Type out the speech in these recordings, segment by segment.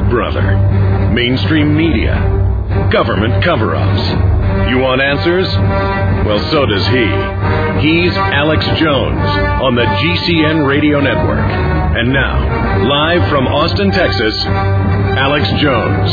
brother. Mainstream media. Government cover-ups. You want answers? Well, so does he. He's Alex Jones on the GCN Radio Network. And now, live from Austin, Texas, Alex Jones.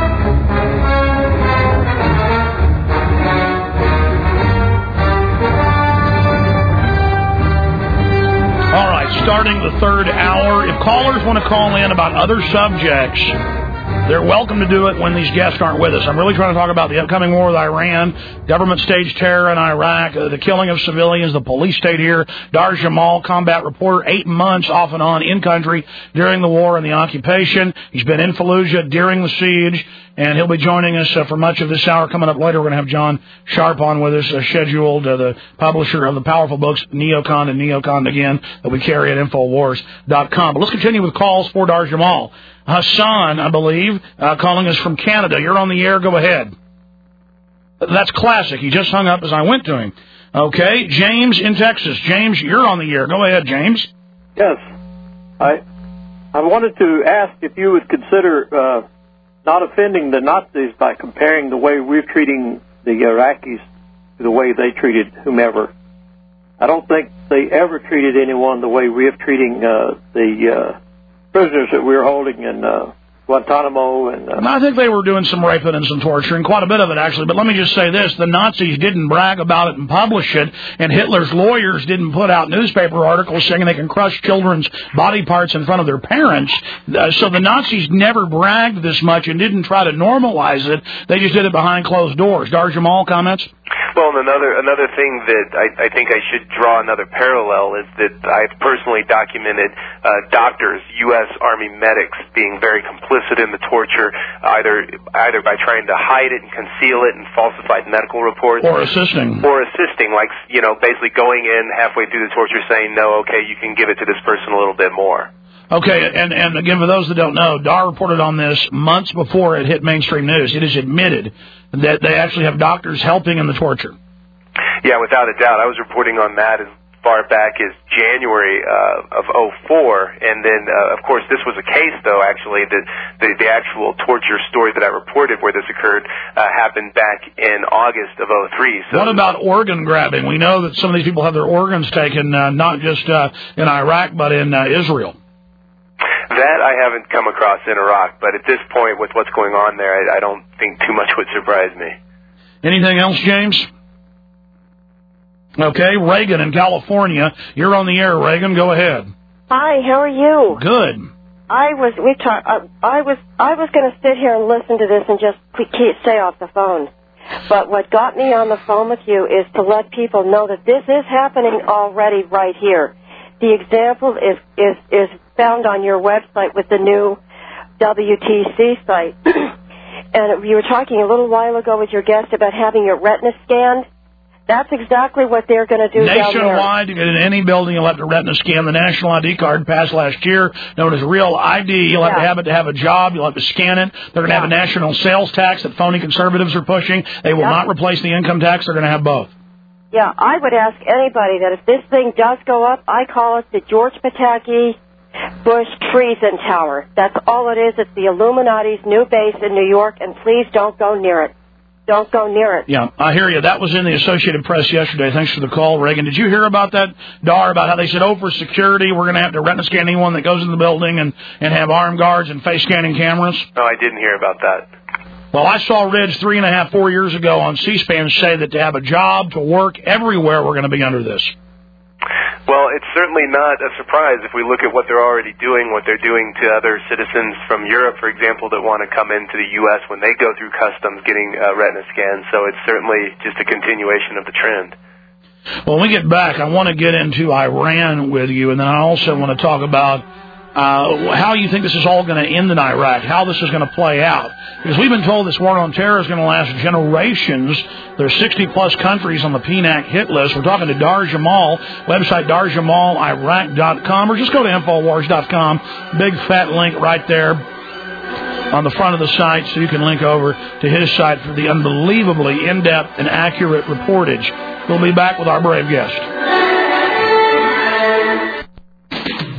All right, starting the third hour. If callers want to call in about other subjects, they're welcome to do it when these guests aren't with us. I'm really trying to talk about the upcoming war with Iran, government-staged terror in Iraq, the killing of civilians, the police state here, Dar Jamal, combat reporter, 8 months off and on in-country during the war and the occupation. He's been in Fallujah during the siege, and he'll be joining us for much of this hour. Coming up later, we're going to have John Sharp on with us, scheduled, the publisher of the powerful books Neocon and Neocon Again that we carry at Infowars.com. But let's continue with calls for Dar Jamal. Hassan, I believe, calling us from Canada. You're on the air. Go ahead. That's classic. He just hung up as I went to him. Okay. James in Texas. James, you're on the air. Go ahead, James. Yes. I wanted to ask if you would consider not offending the Nazis by comparing the way we're treating the Iraqis to the way they treated whomever. I don't think they ever treated anyone the way we are treating the prisoners that we were holding in Guantanamo. And I think they were doing some raping and some torturing, quite a bit of it, actually. But let me just say this. The Nazis didn't brag about it and publish it, and Hitler's lawyers didn't put out newspaper articles saying they can crush children's body parts in front of their parents. So the Nazis never bragged this much and didn't try to normalize it. They just did it behind closed doors. Dar Jamal, comments? Well, and another thing that I think I should draw another parallel is that I've personally documented doctors, U.S. Army medics, being very complicit in the torture, either by trying to hide it and conceal it and falsified medical reports, or assisting, like, you know, basically going in halfway through the torture saying, no, okay, you can give it to this person a little bit more. Okay, and again, for those that don't know, Dar reported on this months before it hit mainstream news. It is admitted that they actually have doctors helping in the torture. Yeah, without a doubt. I was reporting on that as far back as January of '04, and then, of course, this was a case, though, actually, the actual torture story that I reported where this occurred happened back in August of '03. So what about organ grabbing? We know that some of these people have their organs taken, not just in Iraq, but in Israel. That I haven't come across in Iraq, but at this point, with what's going on there, I don't think too much would surprise me. Anything else, James? Okay, Reagan in California. You're on the air, Reagan. Go ahead. Hi, how are you? Good. I was going to sit here and listen to this and just stay off the phone. But what got me on the phone with you is to let people know that this is happening already right here. The example is found on your website with the new WTC site. And you were talking a little while ago with your guest about having your retina scanned. That's exactly what they're going to do nationwide. Down there. To get in any building, you'll have to retina scan. The national ID card passed last year, known as Real ID. You'll have to have it to have a job. You'll have to scan it. They're going to have a national sales tax that phony conservatives are pushing. They will not replace the income tax. They're going to have both. Yeah, I would ask anybody that if this thing does go up, I call it the George Pataki Bush Treason Tower. That's all it is. It's the Illuminati's new base in New York, and please don't go near it. Don't go near it. Yeah, I hear you. That was in the Associated Press yesterday. Thanks for the call, Reagan. Did you hear about that, Dar, about how they said, for security, we're going to have to retina scan anyone that goes in the building and have armed guards and face scanning cameras? No, I didn't hear about that. Well, I saw Ridge 3.5, 4 years ago on C-SPAN say that to have a job, to work everywhere, we're going to be under this. Well, it's certainly not a surprise if we look at what they're already doing, what they're doing to other citizens from Europe, for example, that want to come into the U.S. when they go through customs getting retina scans. So it's certainly just a continuation of the trend. Well, when we get back, I want to get into Iran with you, and then I also want to talk about how you think this is all going to end in Iraq, how this is going to play out. Because we've been told this war on terror is going to last generations. There's 60-plus countries on the PNAC hit list. We're talking to Dar Jamal, website darjamaliraq.com, or just go to Infowars.com. Big fat link right there on the front of the site, so you can link over to his site for the unbelievably in-depth and accurate reportage. We'll be back with our brave guest. Hey,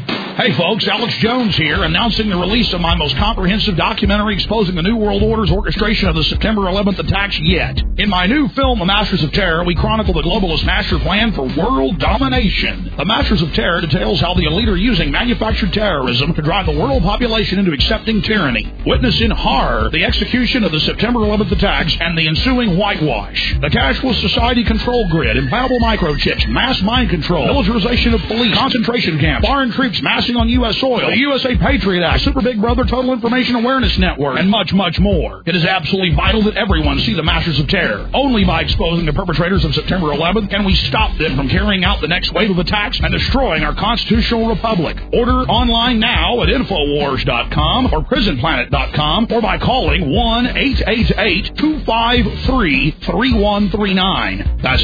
Hey folks, Alex Jones here, announcing the release of my most comprehensive documentary exposing the New World Order's orchestration of the September 11th attacks yet. In my new film, The Masters of Terror, we chronicle the globalist master plan for world domination. The Masters of Terror details how the elite are using manufactured terrorism to drive the world population into accepting tyranny. Witness in horror the execution of the September 11th attacks and the ensuing whitewash. The cashless society control grid, implantable microchips, mass mind control, militarization of police, concentration camps, foreign troops massing on U.S. soil, the USA Patriot Act, Super Big Brother Total Information Awareness Network, and much, much more. It is absolutely vital that everyone see the Masters of Terror. Only by exposing the perpetrators of September 11th can we stop them from carrying out the next wave of attacks and destroying our constitutional republic. Order online now at Infowars.com or PrisonPlanet.com or by calling 1-888-253-3139. That's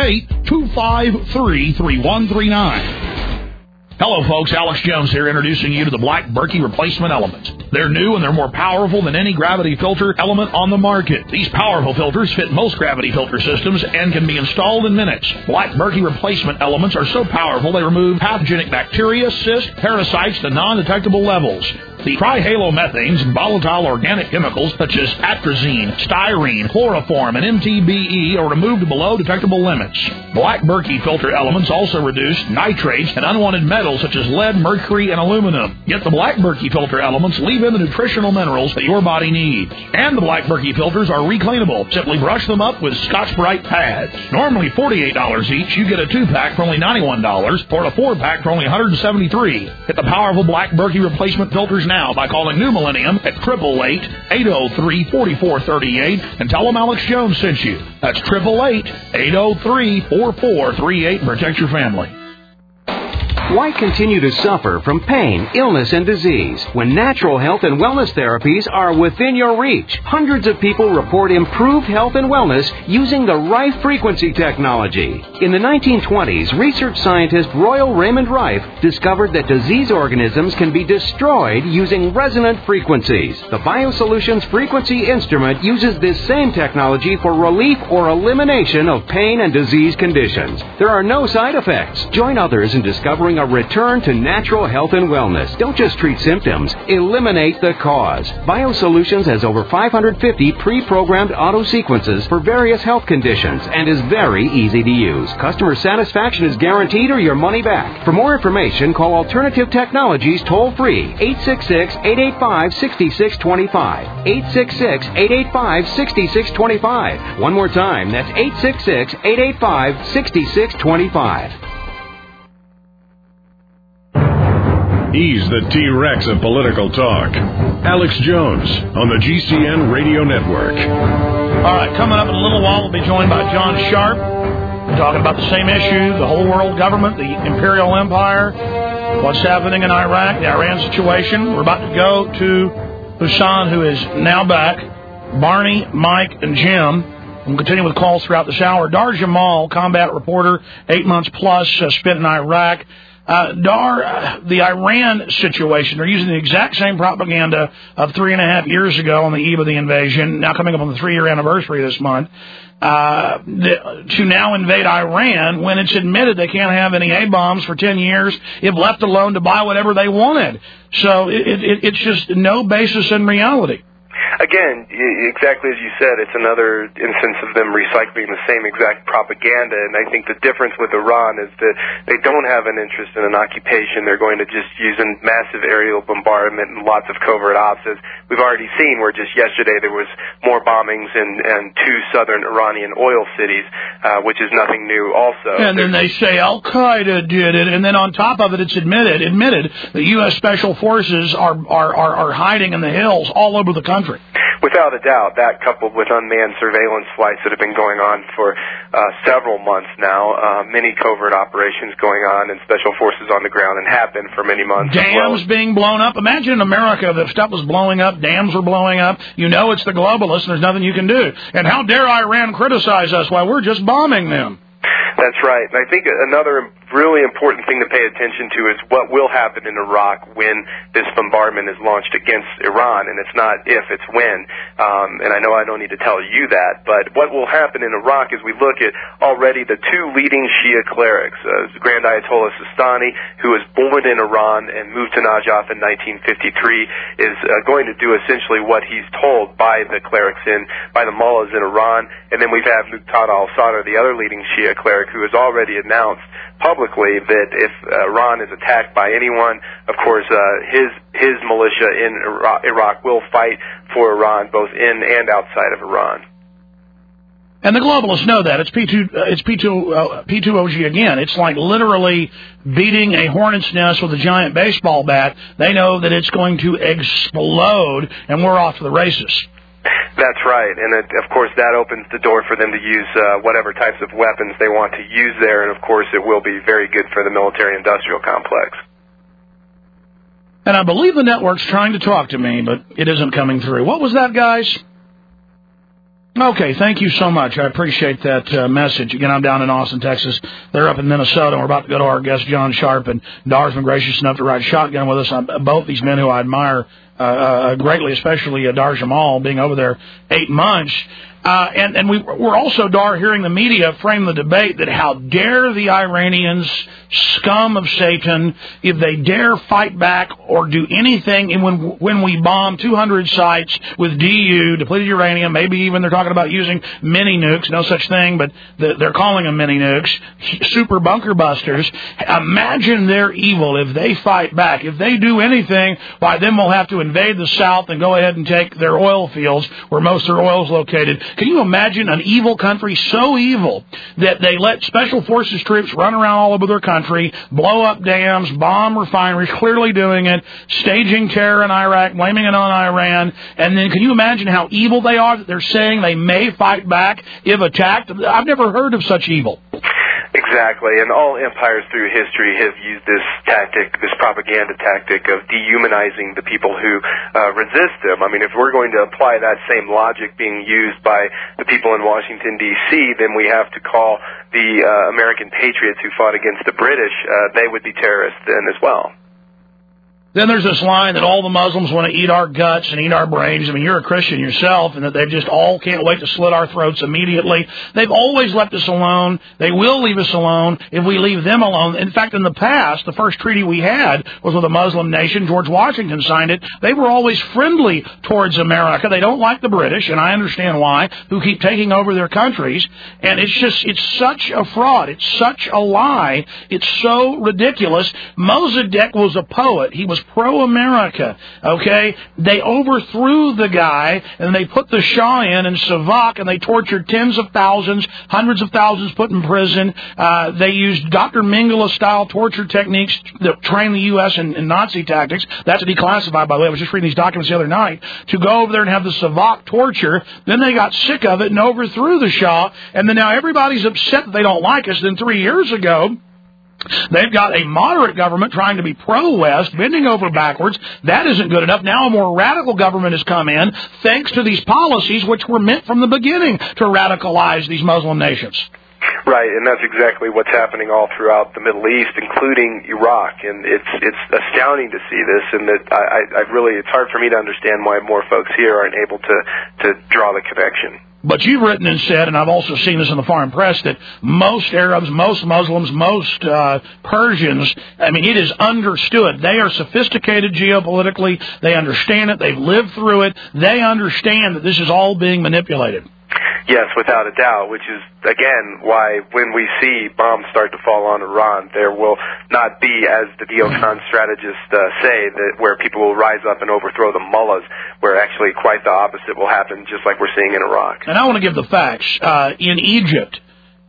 888-253-3139. Hello, folks. Alex Jones here, introducing you to the Black Berkey replacement elements. They're new and they're more powerful than any gravity filter element on the market. These powerful filters fit most gravity filter systems and can be installed in minutes. Black Berkey replacement elements are so powerful they remove pathogenic bacteria, cysts, parasites to non-detectable levels. The trihalomethanes and volatile organic chemicals such as atrazine, styrene, chloroform, and MTBE are removed to below detectable limits. Black Berkey filter elements also reduce nitrates and unwanted metals such as lead, mercury, and aluminum. Yet the Black Berkey filter elements leave in the nutritional minerals that your body needs. And the Black Berkey filters are recleanable. Simply brush them up with Scotch-Brite pads. Normally $48 each, you get a 2-pack for only $91 or a 4-pack for only $173. Get the powerful Black Berkey replacement filters now by calling New Millennium at 888-803-4438 and tell them Alex Jones sent you. That's 888-803-4438. Protect your family. Why continue to suffer from pain, illness, and disease when natural health and wellness therapies are within your reach? Hundreds of people report improved health and wellness using the Rife frequency technology. In the 1920s, research scientist Royal Raymond Rife discovered that disease organisms can be destroyed using resonant frequencies. The BioSolutions frequency instrument uses this same technology for relief or elimination of pain and disease conditions. There are no side effects. Join others in discovering a return to natural health and wellness. Don't just treat symptoms. Eliminate the cause. BioSolutions has over 550 pre-programmed auto sequences for various health conditions and is very easy to use. Customer satisfaction is guaranteed or your money back. For more information, call Alternative Technologies toll-free 866-885-6625. 866-885-6625. One more time, that's 866-885-6625. He's the T-Rex of political talk. Alex Jones on the GCN Radio Network. All right, coming up in a little while, we'll be joined by John Sharp. We're talking about the same issue, the whole world government, the imperial empire, what's happening in Iraq, the Iran situation. We're about to go to Hassan, who is now back, Barney, Mike, and Jim. We'll continue with calls throughout this hour. Dar Jamal, combat reporter, 8 months plus, spent in Iraq. Dar, the Iran situation, they're using the exact same propaganda of 3.5 years ago on the eve of the invasion, now coming up on the 3-year anniversary this month, to now invade Iran when it's admitted they can't have any A-bombs for 10 years if left alone to buy whatever they wanted. So it's just no basis in reality. Again, exactly as you said, it's another instance of them recycling the same exact propaganda, and I think the difference with Iran is that they don't have an interest in an occupation. They're going to just use a massive aerial bombardment and lots of covert ops, as we've already seen, where just yesterday there was more bombings in 2 southern Iranian oil cities, which is nothing new also. And then they say Al-Qaeda did it, and then on top of it, it's admitted the U.S. Special Forces are hiding in the hills all over the country. Without a doubt, that coupled with unmanned surveillance flights that have been going on for several months now, many covert operations going on and special forces on the ground and have been for many months. Dams being blown up. Imagine in America if stuff was blowing up, dams were blowing up. You know it's the globalists and there's nothing you can do. And how dare Iran criticize us while we're just bombing them? That's right. And I think another really important thing to pay attention to is what will happen in Iraq when this bombardment is launched against Iran, and it's not if, it's when. And I know I don't need to tell you that, but what will happen in Iraq is we look at already the two leading Shia clerics, Grand Ayatollah Sistani, who was born in Iran and moved to Najaf in 1953, is going to do essentially what he's told by the clerics by the mullahs in Iran. And then we have Muqtada al-Sadr, the other leading Shia cleric, who has already announced publicly that if Iran is attacked by anyone, of course, his militia in Iraq will fight for Iran, both in and outside of Iran. And the globalists know that. It's P2OG again. It's like literally beating a hornet's nest with a giant baseball bat. They know that it's going to explode, and we're off to the races. That's right, and of course that opens the door for them to use whatever types of weapons they want to use there, and of course it will be very good for the military-industrial complex. And I believe the network's trying to talk to me, but it isn't coming through. What was that, guys? Okay, thank you so much. I appreciate that message. Again, I'm down in Austin, Texas. They're up in Minnesota, and we're about to go to our guest, John Sharp, and Dar's been gracious enough to ride shotgun with us. Both these men who I admire greatly, especially Dar Jamal, being over there 8 months. And we're also, Dar, hearing the media frame the debate that how dare the Iranians, scum of Satan, if they dare fight back or do anything, and when we bomb 200 sites with DU, depleted uranium, maybe even they're talking about using mini nukes, no such thing, but they're calling them mini nukes, super bunker busters. Imagine their evil if they fight back. If they do anything, why then we'll have to invade the South and go ahead and take their oil fields where most of their oil is located. Can you imagine an evil country so evil that they let special forces troops run around all over their country, blow up dams, bomb refineries, clearly doing it, staging terror in Iraq, blaming it on Iran, and then can you imagine how evil they are that they're saying they may fight back if attacked? I've never heard of such evil. Exactly, and all empires through history have used this tactic, this propaganda tactic of dehumanizing the people who resist them. I mean, if we're going to apply that same logic being used by the people in Washington, D.C., then we have to call the American patriots who fought against the British, they would be terrorists then as well. Then there's this line that all the Muslims want to eat our guts and eat our brains. I mean, you're a Christian yourself, and that they just all can't wait to slit our throats immediately. They've always left us alone. They will leave us alone if we leave them alone. In fact, in the past, the first treaty we had was with a Muslim nation. George Washington signed it. They were always friendly towards America. They don't like the British, and I understand why, who keep taking over their countries. And it's such a fraud. It's such a lie. It's so ridiculous. Mossadegh was a poet. He was pro-America, okay? They overthrew the guy, and they put the Shah in Savak, and they tortured tens of thousands, hundreds of thousands put in prison. They used Dr. Mengele-style torture techniques that trained the U.S. in Nazi tactics. That's declassified, by the way. I was just reading these documents the other night. To go over there and have the Savak torture, then they got sick of it and overthrew the Shah, and then now everybody's upset that they don't like us. Then 3 years ago, they've got a moderate government trying to be pro-West, bending over backwards. That isn't good enough. Now a more radical government has come in, thanks to these policies which were meant from the beginning to radicalize these Muslim nations. Right, and that's exactly what's happening all throughout the Middle East, including Iraq. And it's astounding to see this, and that it's hard for me to understand why more folks here aren't able to draw the connection. But you've written and said, and I've also seen this in the foreign press, that most Arabs, most Muslims, most Persians, I mean, it is understood. They are sophisticated geopolitically. They understand it. They've lived through it. They understand that this is all being manipulated. Yes, without a doubt, which is, again, why when we see bombs start to fall on Iran, there will not be, as the neocon strategists say, that where people will rise up and overthrow the mullahs, where actually quite the opposite will happen, just like we're seeing in Iraq. And I want to give the facts. In Egypt,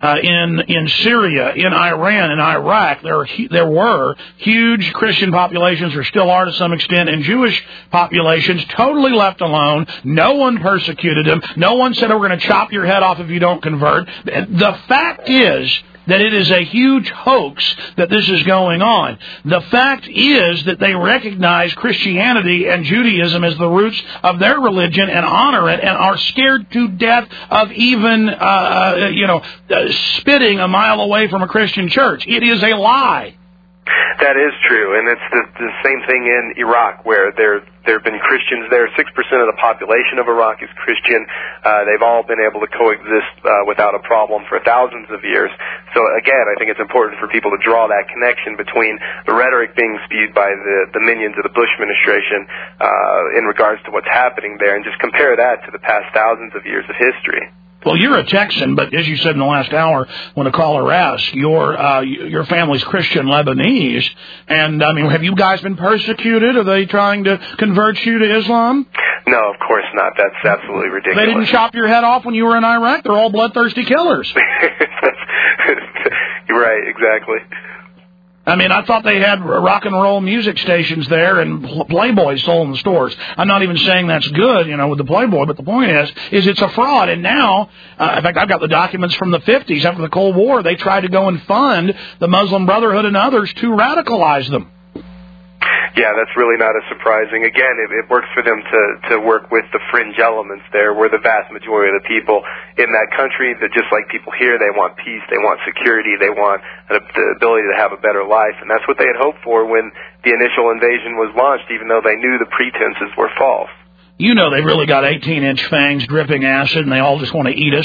in Syria, in Iran, in Iraq, there were huge Christian populations, or still are to some extent, and Jewish populations totally left alone. No one persecuted them. No one said, we're going to chop your head off if you don't convert. The fact is that it is a huge hoax that this is going on. The fact is that they recognize Christianity and Judaism as the roots of their religion and honor it and are scared to death of even, spitting a mile away from a Christian church. It is a lie. That is true, and it's the same thing in Iraq, where there have been Christians there. 6% of the population of Iraq is Christian. They've all been able to coexist without a problem for thousands of years. So again, I think it's important for people to draw that connection between the rhetoric being spewed by the minions of the Bush administration in regards to what's happening there, and just compare that to the past thousands of years of history. Well, you're a Texan, but as you said in the last hour, when a caller asked, your family's Christian Lebanese, and I mean, have you guys been persecuted? Are they trying to convert you to Islam? No, of course not. That's absolutely ridiculous. They didn't chop your head off when you were in Iraq? They're all bloodthirsty killers. You're right, exactly. I mean, I thought they had rock and roll music stations there and Playboy sold in the stores. I'm not even saying that's good, with the Playboy, but the point is it's a fraud. And now, in fact, I've got the documents from the 50s after the Cold War. They tried to go and fund the Muslim Brotherhood and others to radicalize them. Yeah, that's really not as surprising. Again, it works for them to work with the fringe elements there, where the vast majority of the people in that country, that just like people here, they want peace, they want security, they want the ability to have a better life, and that's what they had hoped for when the initial invasion was launched, even though they knew the pretenses were false. They've really got 18-inch fangs dripping acid, and they all just want to eat us.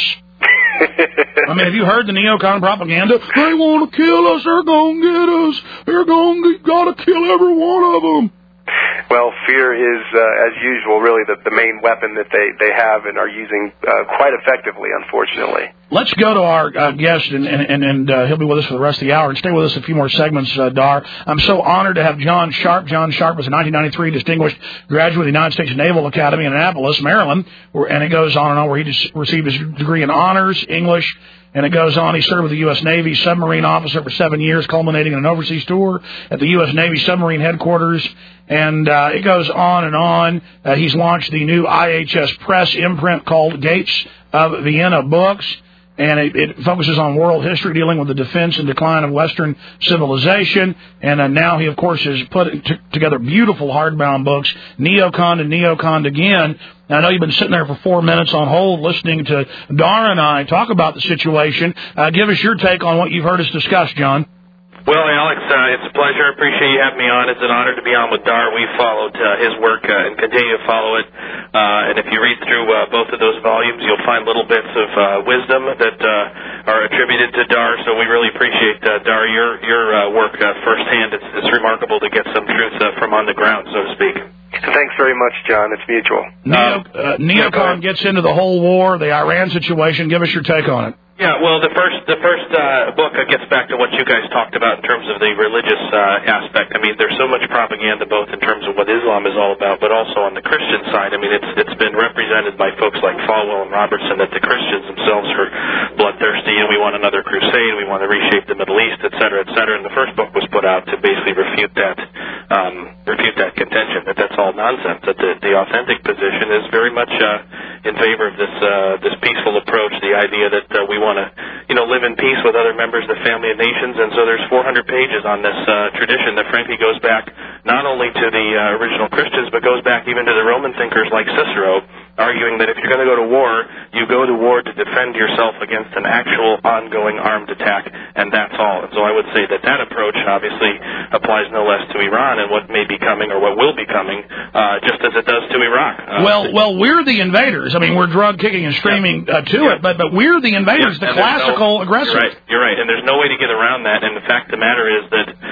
I mean, have you heard the neocon propaganda? They want to kill us. They're going to get us. They're going to got to kill every one of them. Well, fear is, as usual, really the main weapon that they have and are using quite effectively, unfortunately. Let's go to our guest, and he'll be with us for the rest of the hour. And stay with us a few more segments, Dar. I'm so honored to have John Sharp. John Sharp was a 1993 distinguished graduate of the United States Naval Academy in Annapolis, Maryland. And it goes on and on, where he just received his degree in honors, English. And it goes on. He served with the U.S. Navy submarine officer for 7 years, culminating in an overseas tour at the U.S. Navy submarine headquarters. And it goes on and on. He's launched the new IHS Press imprint called Gates of Vienna Books. And it focuses on world history, dealing with the defense and decline of Western civilization. And now he, of course, has put together beautiful hardbound books, Neocon and Neocon Again. And I know you've been sitting there for 4 minutes on hold listening to Dar and I talk about the situation. Give us your take on what you've heard us discuss, John. Well, Alex, it's a pleasure. I appreciate you having me on. It's an honor to be on with Dar. We've followed his work and continue to follow it. And if you read through both of those volumes, you'll find little bits of wisdom that are attributed to Dar. So we really appreciate, Dar, your work firsthand. It's remarkable to get some truth from on the ground, so to speak. Thanks very much, John. It's mutual. Neocon gets into the whole war, the Iran situation. Give us your take on it. Yeah, well, the first book gets back to what you guys talked about in terms of the religious aspect. I mean, there's so much propaganda both in terms of what Islam is all about, but also on the Christian side. I mean, it's been represented by folks like Falwell and Robertson that the Christians themselves are bloodthirsty, and we want another crusade, we want to reshape the Middle East, et cetera, et cetera. And the first book was put out to basically refute that contention, that that's all nonsense, that the authentic position is very much in favor of this peaceful approach, the idea that we want to, live in peace with other members of the family of nations. And so there's 400 pages on this tradition that frankly goes back not only to the original Christians, but goes back even to the Roman thinkers like Cicero, arguing that if you're going to go to war, you go to war to defend yourself against an actual ongoing armed attack, and that's all. And so I would say that approach obviously applies no less to Iran and what may be coming or what will be coming, just as it does to Iraq. Well, we're the invaders. I mean, we're drug kicking and screaming to it, but we're the invaders, the classical aggressors. You're right, and there's no way to get around that. And the fact of the matter is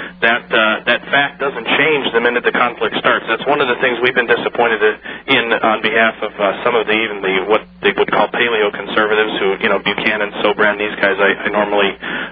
that fact doesn't change the minute the conflict starts. That's one of the things we've been disappointed in on behalf of some of what they would call paleo-conservatives who, Buchanan, Sobran, these guys, I normally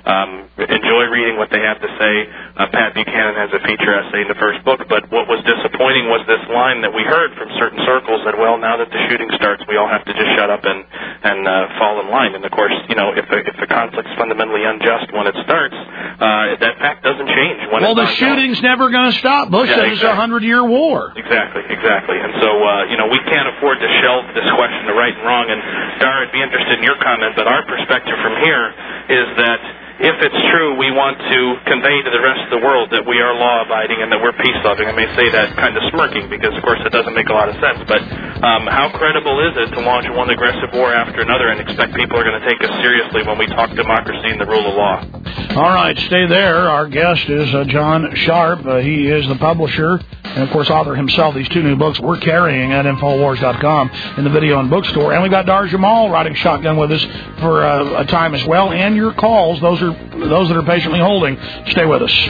enjoy reading what they have to say. Pat Buchanan has a feature essay in the first book, but what was disappointing was this line that we heard from certain circles that, well, now that the shooting starts, we all have to just shut up and fall in line. And, of course, if the conflict's fundamentally unjust when it starts, that fact doesn't change. The shooting's never going to stop. Bush says it's a 100-year war. Exactly. And so, we can't afford to shelve this question of right and wrong. And, Dar, I'd be interested in your comment, but our perspective from here is that if it's true, we want to convey to the rest of the world that we are law-abiding and that we're peace-loving. I may say that kind of smirking because, of course, it doesn't make a lot of sense. But how credible is it to launch one aggressive war after another and expect people are going to take us seriously when we talk democracy and the rule of law? All right, stay there. Our guest is John Sharp. He is the publisher and, of course, author himself. These two new books we're carrying at Infowars.com in the video and bookstore. And we've got Dar Jamal riding shotgun with us for a time as well. And your calls, those that are patiently holding. Stay with us.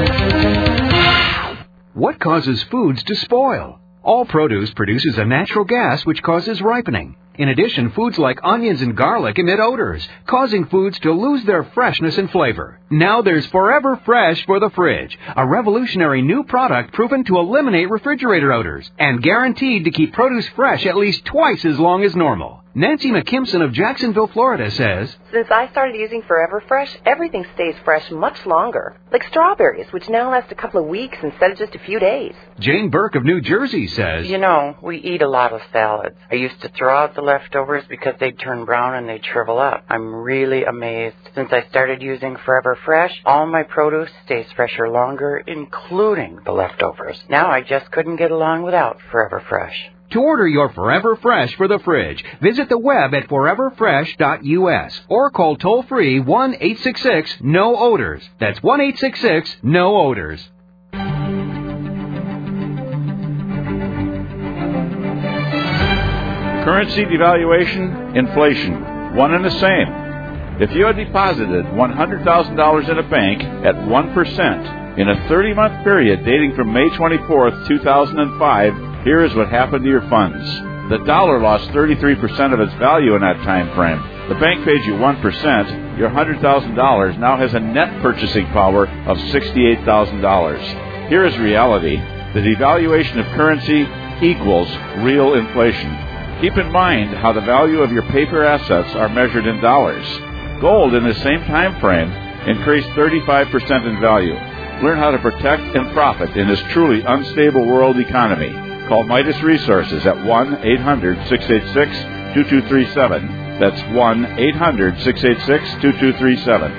What causes foods to spoil? All produce produces a natural gas which causes ripening. In addition, foods like onions and garlic emit odors, causing foods to lose their freshness and flavor. Now there's Forever Fresh for the fridge, a revolutionary new product proven to eliminate refrigerator odors and guaranteed to keep produce fresh at least twice as long as normal. Nancy McKimson of Jacksonville, Florida says, Since I started using Forever Fresh, everything stays fresh much longer. Like strawberries, which now last a couple of weeks instead of just a few days. Jane Burke of New Jersey says, You know, we eat a lot of salads. I used to throw out the leftovers because they'd turn brown and they'd shrivel up. I'm really amazed. Since I started using Forever Fresh, all my produce stays fresher longer, including the leftovers. Now I just couldn't get along without Forever Fresh. To order your Forever Fresh for the fridge, visit the web at foreverfresh.us or call toll-free 1-866-NO-ODORS. That's 1-866-NO-ODORS. Currency devaluation, inflation, one and the same. If you had deposited $100,000 in a bank at 1% in a 30-month period dating from May 24th, 2005, here is what happened to your funds. The dollar lost 33% of its value in that time frame. The bank paid you 1%. Your $100,000 now has a net purchasing power of $68,000. Here is reality. The devaluation of currency equals real inflation. Keep in mind how the value of your paper assets are measured in dollars. Gold in the same time frame increased 35% in value. Learn how to protect and profit in this truly unstable world economy. Call Midas Resources at 1-800-686-2237. That's 1-800-686-2237.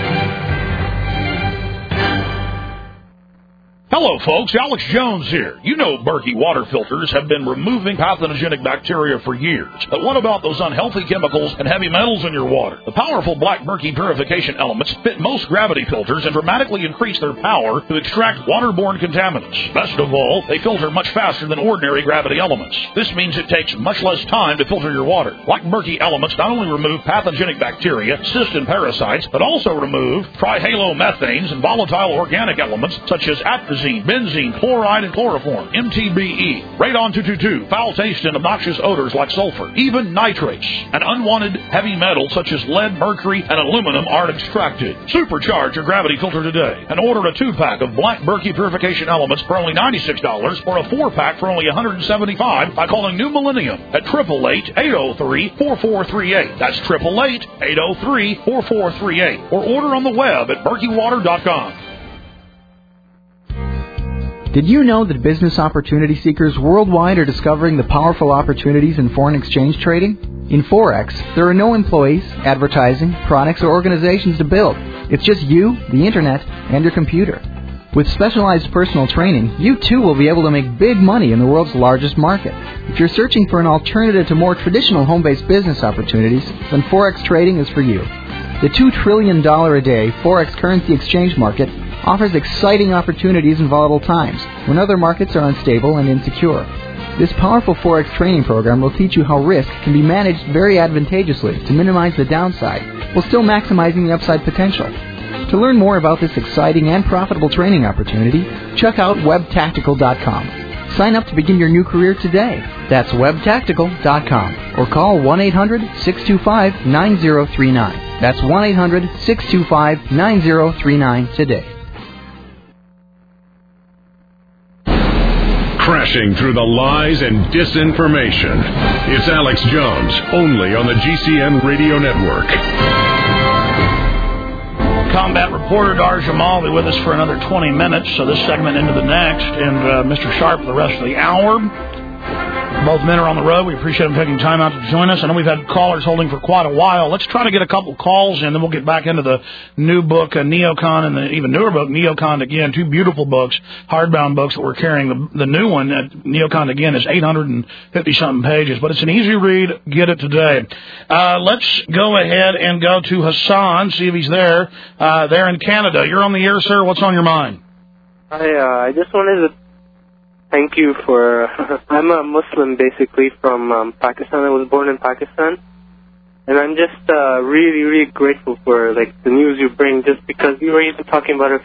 Hello, folks. Alex Jones here. You know Berkey water filters have been removing pathogenic bacteria for years. But what about those unhealthy chemicals and heavy metals in your water? The powerful Black Berkey purification elements fit most gravity filters and dramatically increase their power to extract waterborne contaminants. Best of all, they filter much faster than ordinary gravity elements. This means it takes much less time to filter your water. Black Berkey elements not only remove pathogenic bacteria, cysts, and parasites, but also remove trihalomethanes and volatile organic elements such as atrazine, benzene, chloride, and chloroform, MTBE, radon-222, foul taste and obnoxious odors like sulfur. Even nitrates and unwanted heavy metals such as lead, mercury, and aluminum are extracted. Supercharge your gravity filter today and order a 2-pack of Black Berkey purification elements for only $96 or a 4-pack for only $175 by calling New Millennium at 888-803-4438. That's 888-803-4438. Or order on the web at berkeywater.com. Did you know that business opportunity seekers worldwide are discovering the powerful opportunities in foreign exchange trading? In Forex, there are no employees, advertising, products, or organizations to build. It's just you, the Internet, and your computer. With specialized personal training, you too will be able to make big money in the world's largest market. If you're searching for an alternative to more traditional home-based business opportunities, then Forex trading is for you. The $2 trillion a day Forex currency exchange market offers exciting opportunities in volatile times when other markets are unstable and insecure. This powerful Forex training program will teach you how risk can be managed very advantageously to minimize the downside while still maximizing the upside potential. To learn more about this exciting and profitable training opportunity, check out webtactical.com. Sign up to begin your new career today. That's webtactical.com or call 1-800-625-9039. That's 1-800-625-9039 today. Crashing through the lies and disinformation. It's Alex Jones, only on the GCN Radio Network. Combat reporter Dar Jamal will be with us for another 20 minutes, so this segment into the next, and Mr. Sharp for the rest of the hour. Both men are on the road. We appreciate them taking time out to join us. I know we've had callers holding for quite a while. Let's try to get a couple calls in, then we'll get back into the new book, Neocon, and the even newer book, Neocon Again. Two beautiful books, hardbound books that we're carrying. The new one, Neocon Again, is 850-something pages, but it's an easy read. Get it today. Let's go ahead and go to Hassan, see if he's there. There in Canada. You're on the air, sir. What's on your mind? Hi, I just wanted to thank you for, I'm a Muslim basically from Pakistan. I was born in Pakistan. And I'm just really, really grateful for like the news you bring, just because you were even talking about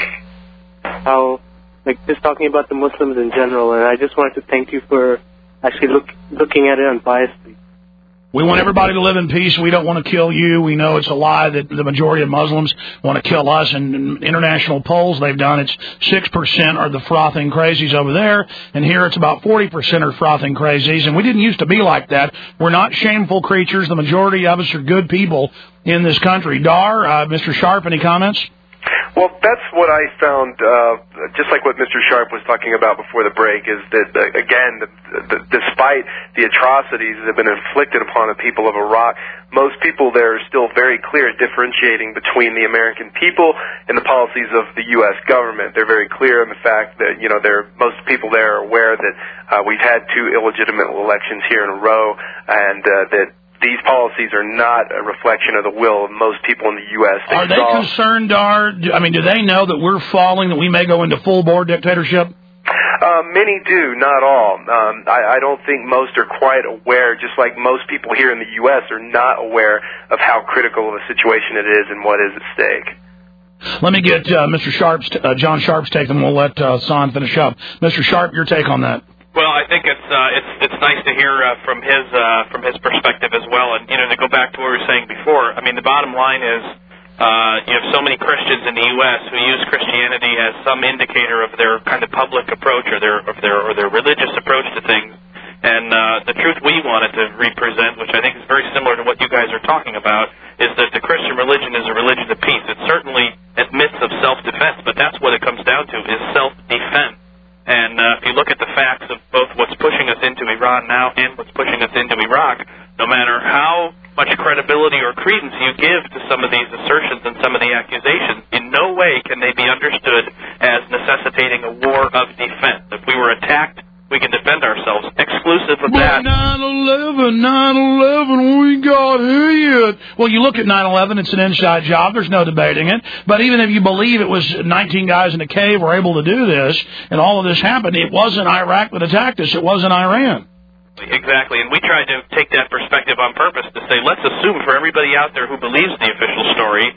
how, like just talking about the Muslims in general. And I just wanted to thank you for actually looking at it unbiasedly. We want everybody to live in peace. We don't want to kill you. We know it's a lie that the majority of Muslims want to kill us. And international polls they've done, it's 6% are the frothing crazies over there. And here it's about 40% are frothing crazies. And we didn't used to be like that. We're not shameful creatures. The majority of us are good people in this country. Dar, Mr. Sharp, any comments? Well, that's what I found, just like what Mr. Sharp was talking about before the break, is that, again, despite the atrocities that have been inflicted upon the people of Iraq, most people there are still very clear at differentiating between the American people and the policies of the U.S. government. They're very clear in the fact that, you know, most people there are aware that we've had two illegitimate elections here in a row, and that these policies are not a reflection of the will of most people in the U.S. Are they concerned, Dar? I mean, do they know that we're falling, that we may go into full-bore dictatorship? Many do, not all. I don't think most are quite aware, just like most people here in the U.S. are not aware of how critical of a situation it is and what is at stake. Let me get Mr. Sharp's, John Sharp's take, and we'll let San finish up. Mr. Sharp, your take on that. Well, I think it's nice to hear from his perspective as well, and to go back to what we were saying before. I mean, the bottom line is you have so many Christians in the U.S. who use Christianity as some indicator of their kind of public approach or their religious approach to things. And the truth we wanted to represent, which I think is very similar to what you guys are talking about, is that the Christian religion is a religion of peace. It certainly admits of self-defense, but that's what it comes down to, is self-defense. And if you look at the facts of both what's pushing us into Iran now and what's pushing us into Iraq, no matter how much credibility or credence you give to some of these assertions and some of the accusations, in no way can they be understood as necessitating a war of defense. If we were attacked, we can defend ourselves. Exclusive of that. 9/11, we got hit. Well, you look at 9/11, it's an inside job. There's no debating it. But even if you believe it was 19 guys in a cave were able to do this, and all of this happened, it wasn't Iraq that attacked us. It wasn't Iran. Exactly, and we tried to take that perspective on purpose to say, let's assume for everybody out there who believes the official story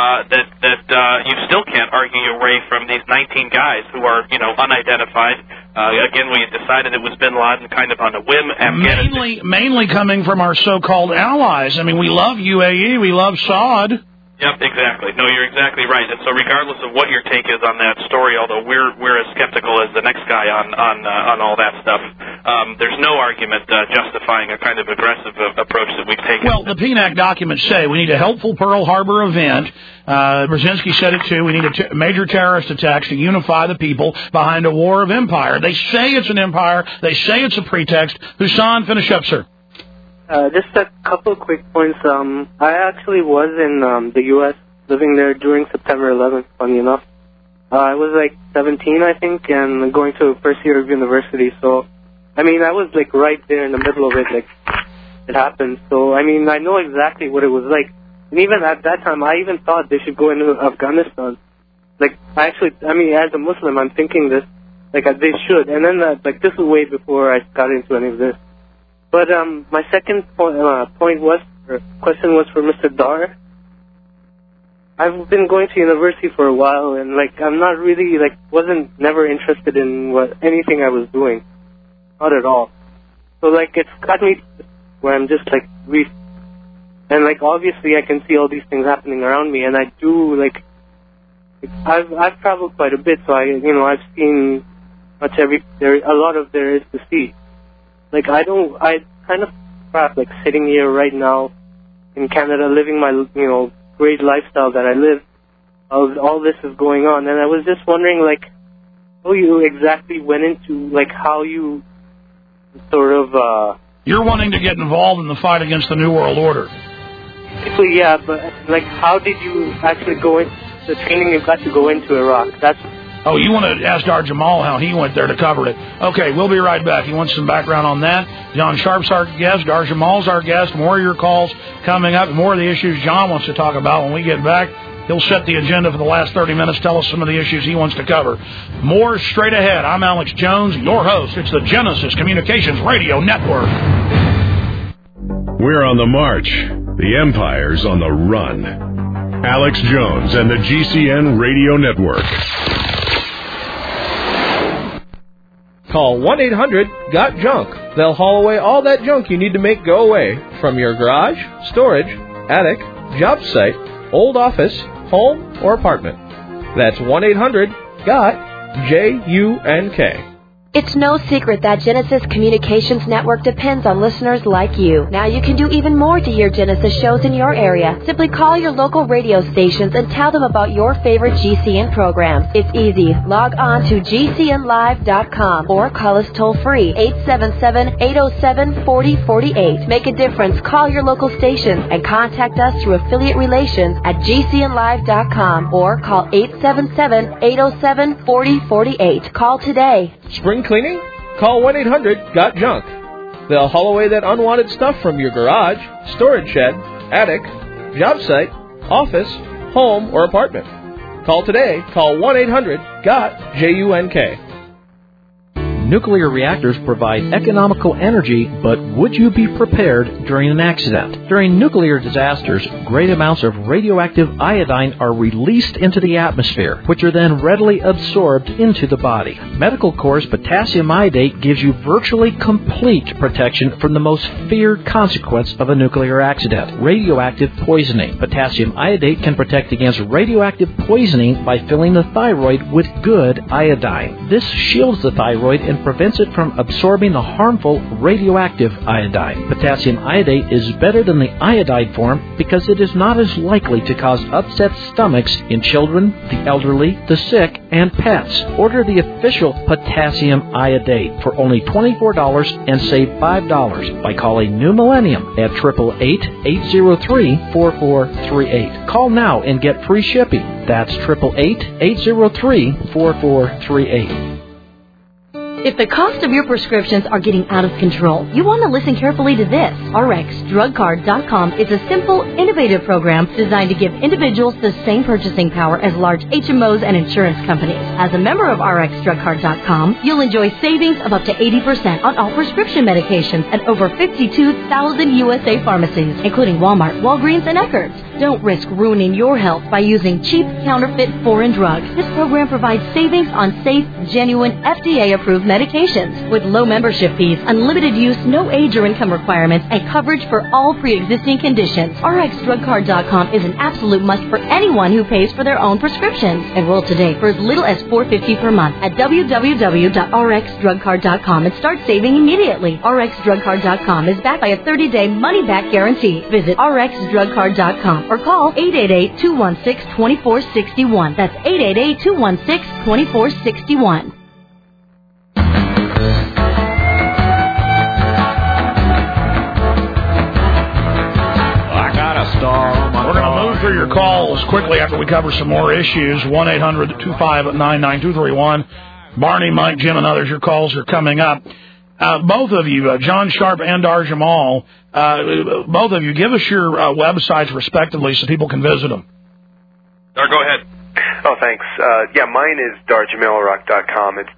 that you still can't argue your way from these 19 guys who are, unidentified. Again, we had decided it was bin Laden kind of on a whim. Mainly coming from our so-called allies. I mean, we love UAE, we love Saud. Yep, exactly. No, you're exactly right. And so, regardless of what your take is on that story, although we're as skeptical as the next guy on all that stuff, there's no argument justifying a kind of aggressive approach that we've taken. Well, the PNAC documents say we need a helpful Pearl Harbor event. Brzezinski said it too. We need a major terrorist attacks to unify the people behind a war of empire. They say it's an empire. They say it's a pretext. Husan, finish up, sir. Just a couple of quick points. I actually was in the U.S., living there during September 11th, funny enough. I was like 17, I think, and going to first year of university. So, I mean, I was like right there in the middle of it, like it happened. So, I mean, I know exactly what it was like. And even at that time, I even thought they should go into Afghanistan. Like, as a Muslim, I'm thinking this, like they should. And then, this was way before I got into any of this. But my second question was for Mr. Dar. I've been going to university for a while, and I'm not really wasn't never interested in anything I was doing, not at all. So it's got me where I'm just and obviously I can see all these things happening around me, and I do I've traveled quite a bit, so I've seen a lot of there is to see. I kind of crap, sitting here right now in Canada, living my, great lifestyle that I live. All this is going on, and I was just wondering, how you exactly went into, how you sort of... You're wanting to get involved in the fight against the New World Order. Basically, yeah, but, like, how did you actually go into the training you got to go into Iraq? Oh, you want to ask Dar Jamal how he went there to cover it. Okay, we'll be right back. He wants some background on that. John Sharp's our guest. Dar Jamal's our guest. More of your calls coming up. More of the issues John wants to talk about when we get back. He'll set the agenda for the last 30 minutes, tell us some of the issues he wants to cover. More straight ahead. I'm Alex Jones, your host. It's the Genesis Communications Radio Network. We're on the march. The Empire's on the run. Alex Jones and the GCN Radio Network. Call 1-800-GOT-JUNK. They'll haul away all that junk you need to make go away from your garage, storage, attic, job site, old office, home, or apartment. That's 1-800-GOT-JUNK. It's no secret that Genesis Communications Network depends on listeners like you. Now you can do even more to hear Genesis shows in your area. Simply call your local radio stations and tell them about your favorite GCN programs. It's easy. Log on to GCNlive.com or call us toll-free, 877-807-4048. Make a difference. Call your local stations and contact us through affiliate relations at GCNlive.com or call 877-807-4048. Call today. Spring cleaning? Call 1-800-GOT-JUNK. They'll haul away that unwanted stuff from your garage, storage shed, attic, job site, office, home, or apartment. Call today. Call 1-800-GOT-JUNK. Nuclear reactors provide economical energy, but would you be prepared during an accident? During nuclear disasters, great amounts of radioactive iodine are released into the atmosphere, which are then readily absorbed into the body. Medical Corps' potassium iodate gives you virtually complete protection from the most feared consequence of a nuclear accident, radioactive poisoning. Potassium iodate can protect against radioactive poisoning by filling the thyroid with good iodine. This shields the thyroid and prevents it from absorbing the harmful radioactive iodine. Potassium iodate is better than the iodide form because it is not as likely to cause upset stomachs in children, the elderly, the sick, and pets. Order the official potassium iodate for only $24 and save $5 by calling New Millennium at 888-803-4438. Call now and get free shipping. That's 888-803-4438. If the cost of your prescriptions are getting out of control, you want to listen carefully to this. RxDrugCard.com is a simple, innovative program designed to give individuals the same purchasing power as large HMOs and insurance companies. As a member of RxDrugCard.com, you'll enjoy savings of up to 80% on all prescription medications at over 52,000 USA pharmacies, including Walmart, Walgreens, and Eckerd's. Don't risk ruining your health by using cheap, counterfeit foreign drugs. This program provides savings on safe, genuine, FDA-approved medications with low membership fees, unlimited use, no age or income requirements, and coverage for all pre-existing conditions. RxDrugCard.com is an absolute must for anyone who pays for their own prescriptions. Enroll today for as little as $4.50 per month at www.rxdrugcard.com and start saving immediately. RxDrugCard.com is backed by a 30-day money-back guarantee. Visit RxDrugCard.com or call 888-216-2461. That's 888-216-2461. We're going to move through your calls quickly after we cover some more issues. 1-800-259-9231. Barney, Mike, Jim, and others, your calls are coming up. Both of you, John Sharp and Dar Jamal, both of you, give us your websites respectively so people can visit them. Dar, go ahead. Oh, thanks. Mine is darjamailiraq.com. It's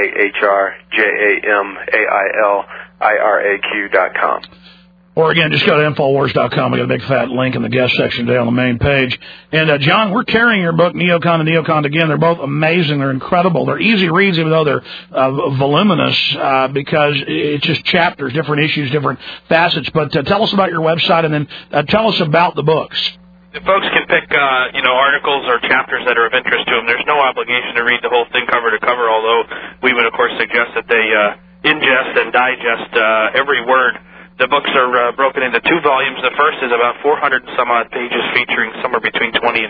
DarJamailiraq.com. Or again, just go to Infowars.com. We got a big fat link in the guest section today on the main page. And John, we're carrying your book, Neocon and Neocon Again. They're both amazing. They're incredible. They're easy reads, even though they're voluminous, because it's just chapters, different issues, different facets. But tell us about your website, and then tell us about the books. The folks can pick, articles or chapters that are of interest to them. There's no obligation to read the whole thing cover to cover, although we would, of course, suggest that they ingest and digest every word The books are broken into 2 volumes. The first is about 400 and some odd pages featuring somewhere between 20 and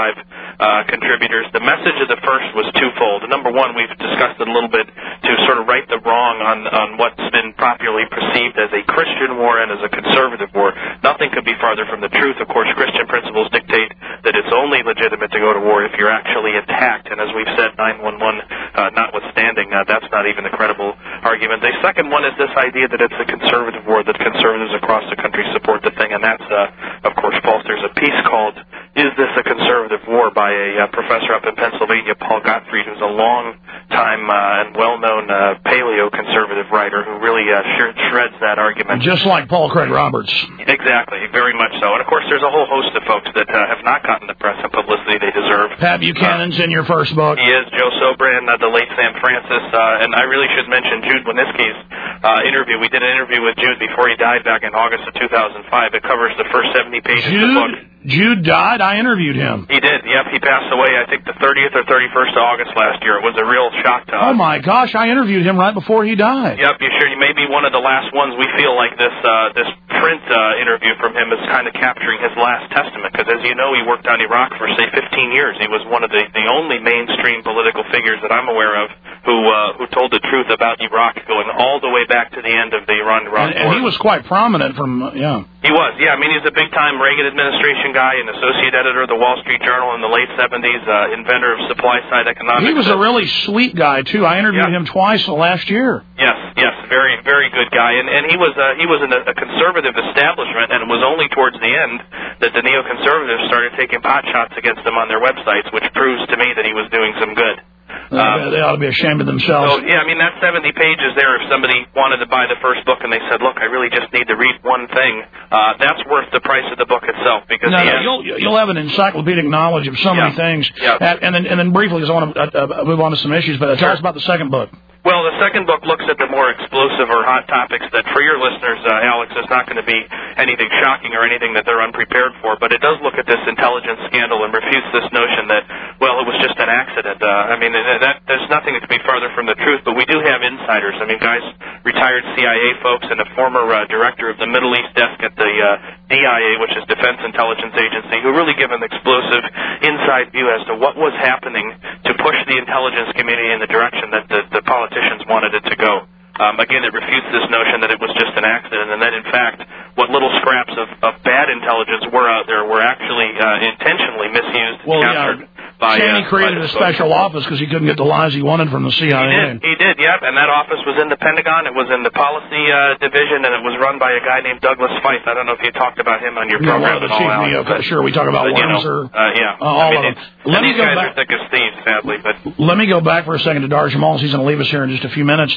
25 contributors. The message of the first was twofold. Number one, we've discussed it a little bit to sort of right the wrong on what's been popularly perceived as a Christian war and as a conservative war. Nothing could be farther from the truth. Of course, Christian principles dictate that it's only legitimate to go to war if you're actually attacked. And as we've said, 9/11 notwithstanding, that's not even a credible argument. The second one is this idea that it's a conservative war, that conservatives across the country support the thing, and that's, of course, false. There's a piece called "Is This a Conservative War?" by a professor up in Pennsylvania, Paul Gottfried, who's a long-time and well-known paleo-conservative writer who really shreds that argument. Just like Paul Craig Roberts. Exactly, very much so. And, of course, there's a whole host of folks that have not gotten the press and publicity they deserve. Pat Buchanan's in your first book. He is. Joe Sobran, the late Sam Francis. And I really should mention Jude Winisky's interview. We did an interview with Jude before he died back in August of 2005. It covers the first 70 pages of the book. Jude died? I interviewed him. He did, yep. He passed away, I think, the 30th or 31st of August last year. It was a real shock to us. Oh, my gosh. I interviewed him right before he died. Yep, you may be one of the last ones. We feel like this print interview from him is kind of capturing his last testament, because, as you know, he worked on Iraq for, say, 15 years. He was one of the only mainstream political figures that I'm aware of who told the truth about Iraq, going all the way back to the end of the Iran-Iraq war. And he was quite prominent from, He was, yeah. I mean, he's a big-time Reagan administration guy, an associate editor of the Wall Street Journal in the late 70s, inventor of supply-side economics. He was a really sweet guy, too. I interviewed him twice last year. Yes, very, very good guy. And he was in a conservative establishment, and it was only towards the end that the neoconservatives started taking pot shots against him on their websites, which proves to me that he was doing some good. They ought to be ashamed of themselves. So, yeah, I mean, that 70 pages there, if somebody wanted to buy the first book and they said, look, I really just need to read one thing, that's worth the price of the book itself. Because you'll have an encyclopedic knowledge of so many things. Yeah. And then briefly, because I want to move on to some issues, but tell us about the second book. Well, the second book looks at the more explosive or hot topics that, for your listeners, Alex, is not going to be anything shocking or anything that they're unprepared for, but it does look at this intelligence scandal and refutes this notion that, well, it was just an accident. I mean, there's nothing that could be farther from the truth, but we do have insiders. I mean, guys, retired CIA folks and a former director of the Middle East desk at the DIA, which is Defense Intelligence Agency, who really give an explosive inside view as to what was happening to push the intelligence community in the direction that the politicians wanted it to go. Again, it refutes this notion that it was just an accident, and that, in fact, what little scraps of bad intelligence were out there were actually intentionally misused and captured. Cheney created a special office because he couldn't get the lies he wanted from the CIA. He did, yep, and that office was in the Pentagon. It was in the policy division, and it was run by a guy named Douglas Feith. I don't know if you talked about him on your program at all. Sure, we talk about Wormser. All of them. These guys are thick as thieves, sadly. But let me go back for a second to Dar Jamal. He's going to leave us here in just a few minutes.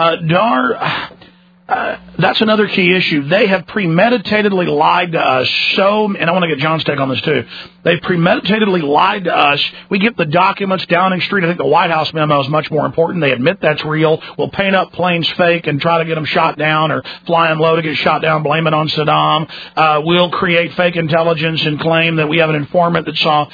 Dar... that's another key issue. They have premeditatedly lied to us and I want to get John's take on this too. They premeditatedly lied to us. We get the documents, Downing Street. I think the White House memo is much more important. They admit that's real. We'll paint up planes fake and try to get them shot down, or fly them low to get shot down, blame it on Saddam. We'll create fake intelligence and claim that we have an informant that saw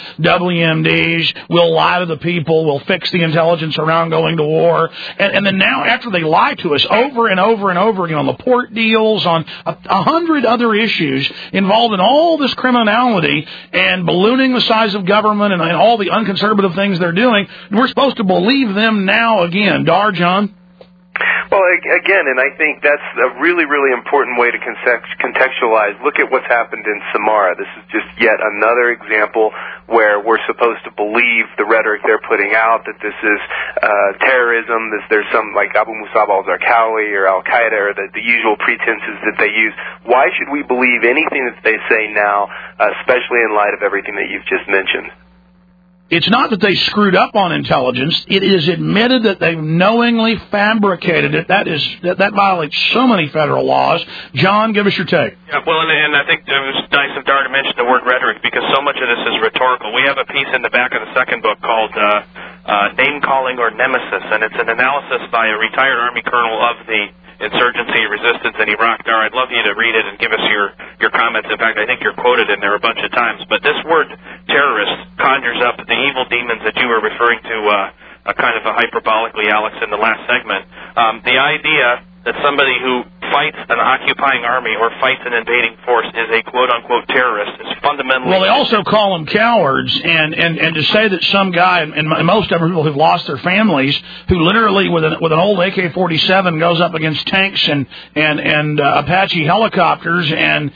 WMDs. We'll lie to the people. We'll fix the intelligence around going to war. And then now, after they lie to us over and over and over again on the port deals, on 100 other issues involved in all this criminality and ballooning the size of government and all the unconservative things they're doing, we're supposed to believe them now again. Dar, John? Well, again, and I think that's a really, really important way to contextualize. Look at what's happened in Samara. This is just yet another example where we're supposed to believe the rhetoric they're putting out, that this is terrorism, there's some, like Abu Musab al-Zarqawi or Al-Qaeda, or the usual pretenses that they use. Why should we believe anything that they say now, especially in light of everything that you've just mentioned? It's not that they screwed up on intelligence. It is admitted that they've knowingly fabricated it. That violates so many federal laws. John, give us your take. Yeah, well, and I think it was nice of Dar to mention the word rhetoric, because so much of this is rhetorical. We have a piece in the back of the second book called Name-Calling or Nemesis, and it's an analysis by a retired Army colonel of the insurgency resistance in Iraq. Dar, I'd love you to read it and give us your comments. In fact, I think you're quoted in there a bunch of times. But this word terrorist conjures up the evil demons that you were referring to kind of hyperbolically, Alex, in the last segment. The idea that somebody who fights an occupying army or fights an invading force is a quote-unquote terrorist. It's fundamentally... Well, they also call them cowards, and to say that some guy, and most of them people who've lost their families, who literally with an old AK-47 goes up against tanks and Apache helicopters and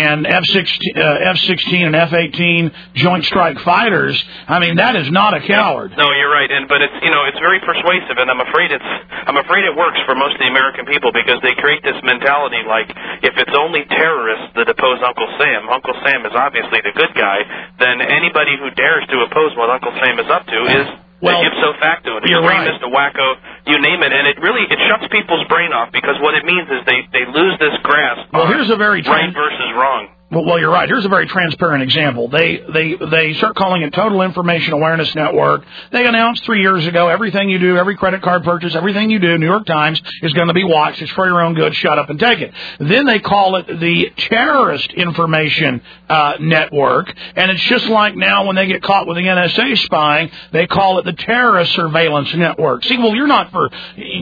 F-16 and F-18 Joint Strike Fighters, I mean, that is not a coward. No, you're right, but it's it's very persuasive, and I'm afraid it works for most of the American people because they create this mentality like if it's only terrorists that oppose Uncle Sam is obviously the good guy, then anybody who dares to oppose what Uncle Sam is up to is ipso facto, an extremist, a wacko, you name it, and it shuts people's brain off because what it means is they lose this grasp on here's a very right versus wrong. Well, you're right. Here's a very transparent example. They start calling it Total Information Awareness Network. They announced 3 years ago everything you do, every credit card purchase, everything you do, New York Times, is going to be watched. It's for your own good. Shut up and take it. Then they call it the Terrorist Information Network, and it's just like now when they get caught with the NSA spying, they call it the Terrorist Surveillance Network. See, well, you're not for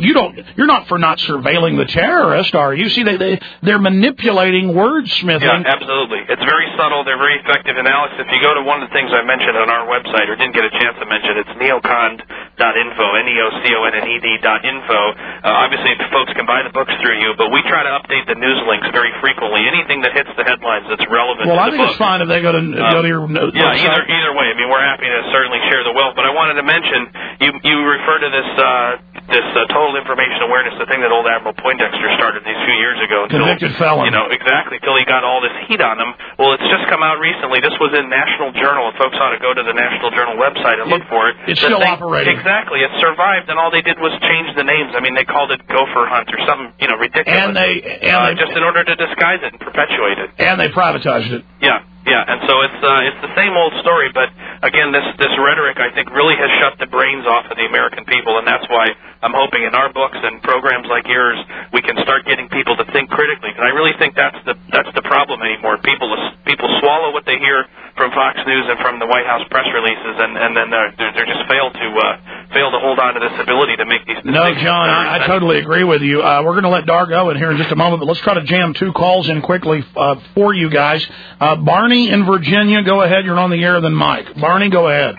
not surveilling the terrorist, are you? See, they're manipulating wordsmithing. Yeah, absolutely. It's very subtle. They're very effective. And, Alex, if you go to one of the things I mentioned on our website or didn't get a chance to mention, it's neocon.info, neoconned.info. Obviously, folks can buy the books through you, but we try to update the news links very frequently. Anything that hits the headlines that's relevant to the book. Well, I think it's fine if they go to your website. Either way. I mean, we're happy to certainly share the wealth. But I wanted to mention, you refer to this Total Information Awareness, the thing that old Admiral Poindexter started these few years ago. Convicted felon. Exactly, till he got all this heat on him. Well, it's just come out recently. This was in National Journal, and folks ought to go to the National Journal website and look for it. It's still operating. Exactly. It survived, and all they did was change the names. I mean, they called it Gopher Hunt or something, ridiculous. And they just in order to disguise it and perpetuate it. And they privatized it. Yeah, and so it's the same old story, but again, this rhetoric I think really has shut the brains off of the American people, and that's why I'm hoping in our books and programs like yours we can start getting people to think critically. Because I really think that's the problem anymore. People swallow what they hear from Fox News and from the White House press releases, and then they're just fail to hold on to this ability to make these decisions. No, John, I totally agree with you. We're going to let Dar go in here in just a moment, but let's try to jam 2 calls in quickly for you guys. Barney in Virginia, go ahead. You're on the air. Then Mike. Barney, go ahead.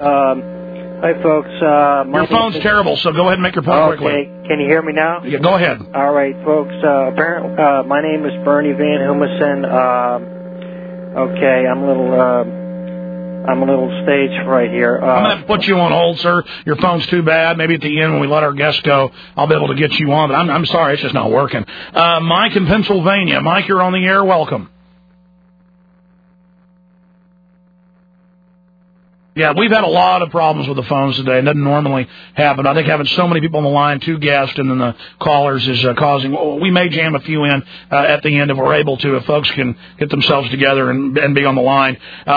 Hi, folks. Your phone's terrible, so go ahead and make your point quickly. Can you hear me now? Yeah, go ahead. All right, folks. Apparently, my name is Bernie Van Humason. I'm a little stage right here. I'm going to have to put you on hold, sir. Your phone's too bad. Maybe at the end when we let our guests go, I'll be able to get you on. But I'm sorry, it's just not working. Mike in Pennsylvania. Mike, you're on the air. Welcome. Yeah, we've had a lot of problems with the phones today. It doesn't normally happen. I think having so many people on the line, 2 guests, and then the callers is causing... We may jam a few in at the end if we're able to, if folks can get themselves together and be on the line.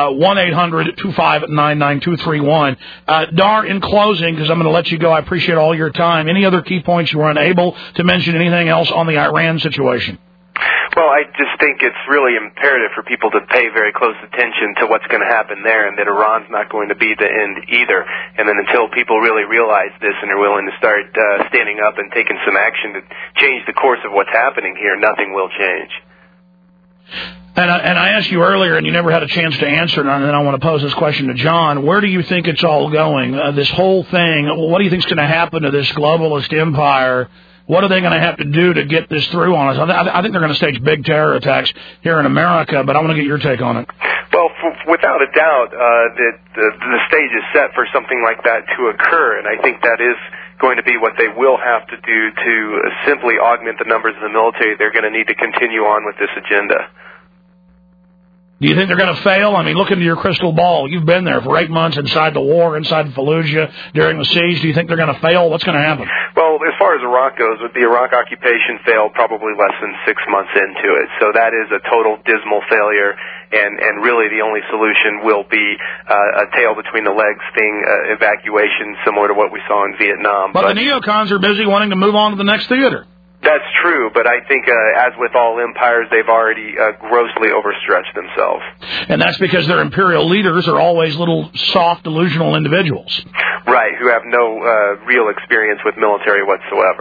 1-800-259-9231. Dar, in closing, because I'm going to let you go, I appreciate all your time. Any other key points you were unable to mention? Anything else on the Iran situation? Well, I just think it's really imperative for people to pay very close attention to what's going to happen there, and that Iran's not going to be the end either. And then until people really realize this and are willing to start standing up and taking some action to change the course of what's happening here, nothing will change. And I asked you earlier, and you never had a chance to answer, and then I want to pose this question to John. Where do you think it's all going? This whole thing, what do you think is going to happen to this globalist empire? What are they going to have to do to get this through on us? I think they're going to stage big terror attacks here in America, but I want to get your take on it. Well, without a doubt, the stage is set for something like that to occur, and I think that is going to be what they will have to do to simply augment the numbers of the military. They're going to need to continue on with this agenda. Do you think they're going to fail? I mean, look into your crystal ball. You've been there for 8 months inside the war, inside Fallujah, during the siege. Do you think they're going to fail? What's going to happen? Well, as far as Iraq goes, the Iraq occupation failed probably less than 6 months into it. So that is a total dismal failure, and really the only solution will be a tail between the legs thing, evacuation, similar to what we saw in Vietnam. But the neocons are busy wanting to move on to the next theater. That's true, but I think, as with all empires, they've already grossly overstretched themselves. And that's because their imperial leaders are always little soft, delusional individuals. Right, who have no real experience with military whatsoever.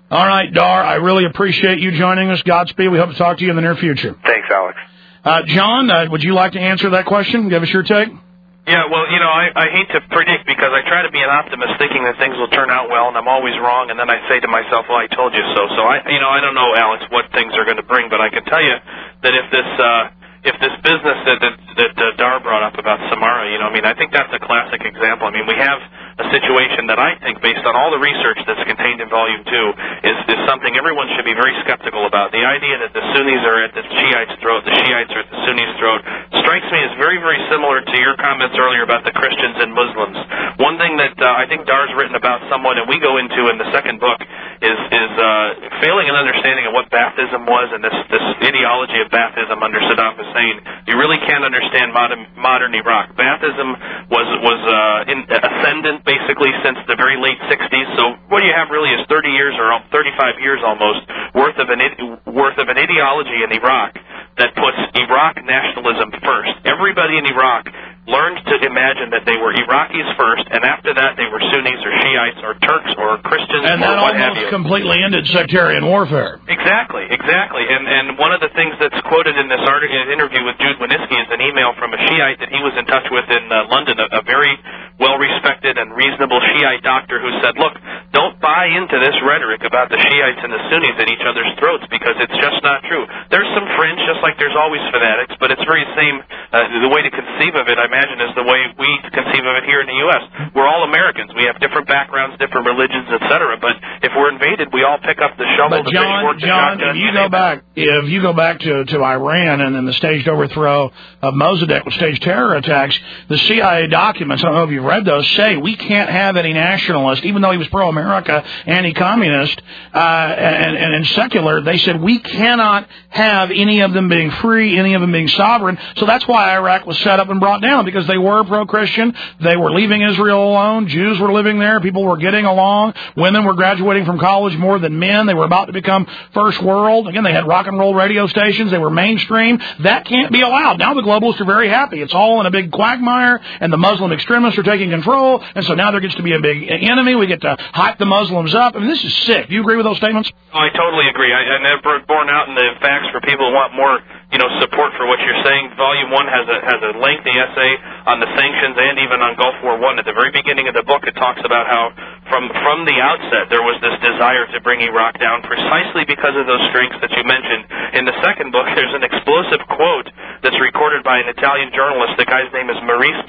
All right, Dar, I really appreciate you joining us. Godspeed. We hope to talk to you in the near future. Thanks, Alex. John, would you like to answer that question? Give us your take. Yeah, well, I hate to predict because I try to be an optimist thinking that things will turn out well, and I'm always wrong, and then I say to myself, well, I told you so. So, I don't know, Alex, what things are going to bring, but I can tell you that if this business that Dar brought up about Samara, I think that's a classic example. We have a situation that I think, based on all the research that's contained in Volume 2, is something everyone should be very skeptical about. The idea that the Sunnis are at the Shiites' throat, the Shiites are at the Sunnis' throat, strikes me as very, very similar to your comments earlier about the Christians and Muslims. One thing that I think Dar's written about somewhat, and we go into in the second book, is failing an understanding of what Baathism was and this ideology of Baathism under Saddam Hussein. You really can't understand modern Iraq. Baathism was ascendant basically since the very late 60s. So what you have really is 30 years or 35 years almost worth of an ideology in Iraq that puts Iraq nationalism first. Everybody in Iraq learned to imagine that they were Iraqis first, and after that they were Sunnis or Shiites or Turks or Christians and or what have you. And that almost completely ended sectarian warfare. Exactly. And one of the things that's quoted in this interview with Jude Winniski is an email from a Shiite that he was in touch with in London, a very well-respected and reasonable Shiite doctor who said, look, don't buy into this rhetoric about the Shiites and the Sunnis at each other's throats because it's just not true. There's some fringe, just like there's always fanatics, but it's very same. The way to conceive of it, I imagine, is the way we conceive of it here in the U.S. We're all Americans. We have different backgrounds, different religions, etc. But if we're invaded, we all pick up the shovel, the pitchfork, the shotgun. If you go back to Iran and then the staged overthrow of Mossadegh with staged terror attacks, the CIA documents, I don't know if you've read those, say we can't have any nationalist, even though he was pro-America, anti-communist, and secular. They said we cannot have any of them being free, any of them being sovereign. So that's why Iraq was set up and brought down, because they were pro-Christian. They were leaving Israel alone. Jews were living there. People were getting along. Women were graduating from college more than men. They were about to become first world. Again, they had rock and roll radio stations. They were mainstream. That can't be allowed. Now the globalists are very happy. It's all in a big quagmire, and the Muslim extremists are taking control, and so now there gets to be a big enemy. We get to hype the Muslims up. This is sick. Do you agree with those statements? Oh, I totally agree. And they're borne out in the facts for people who want more support for what you're saying. Volume 1 has a lengthy essay on the sanctions and even on Gulf War I. At the very beginning of the book, it talks about how from the outset there was this desire to bring Iraq down precisely because of those strengths that you mentioned. In the second book, there's an explosive quote that's recorded by an Italian journalist. The guy's name is Maurizio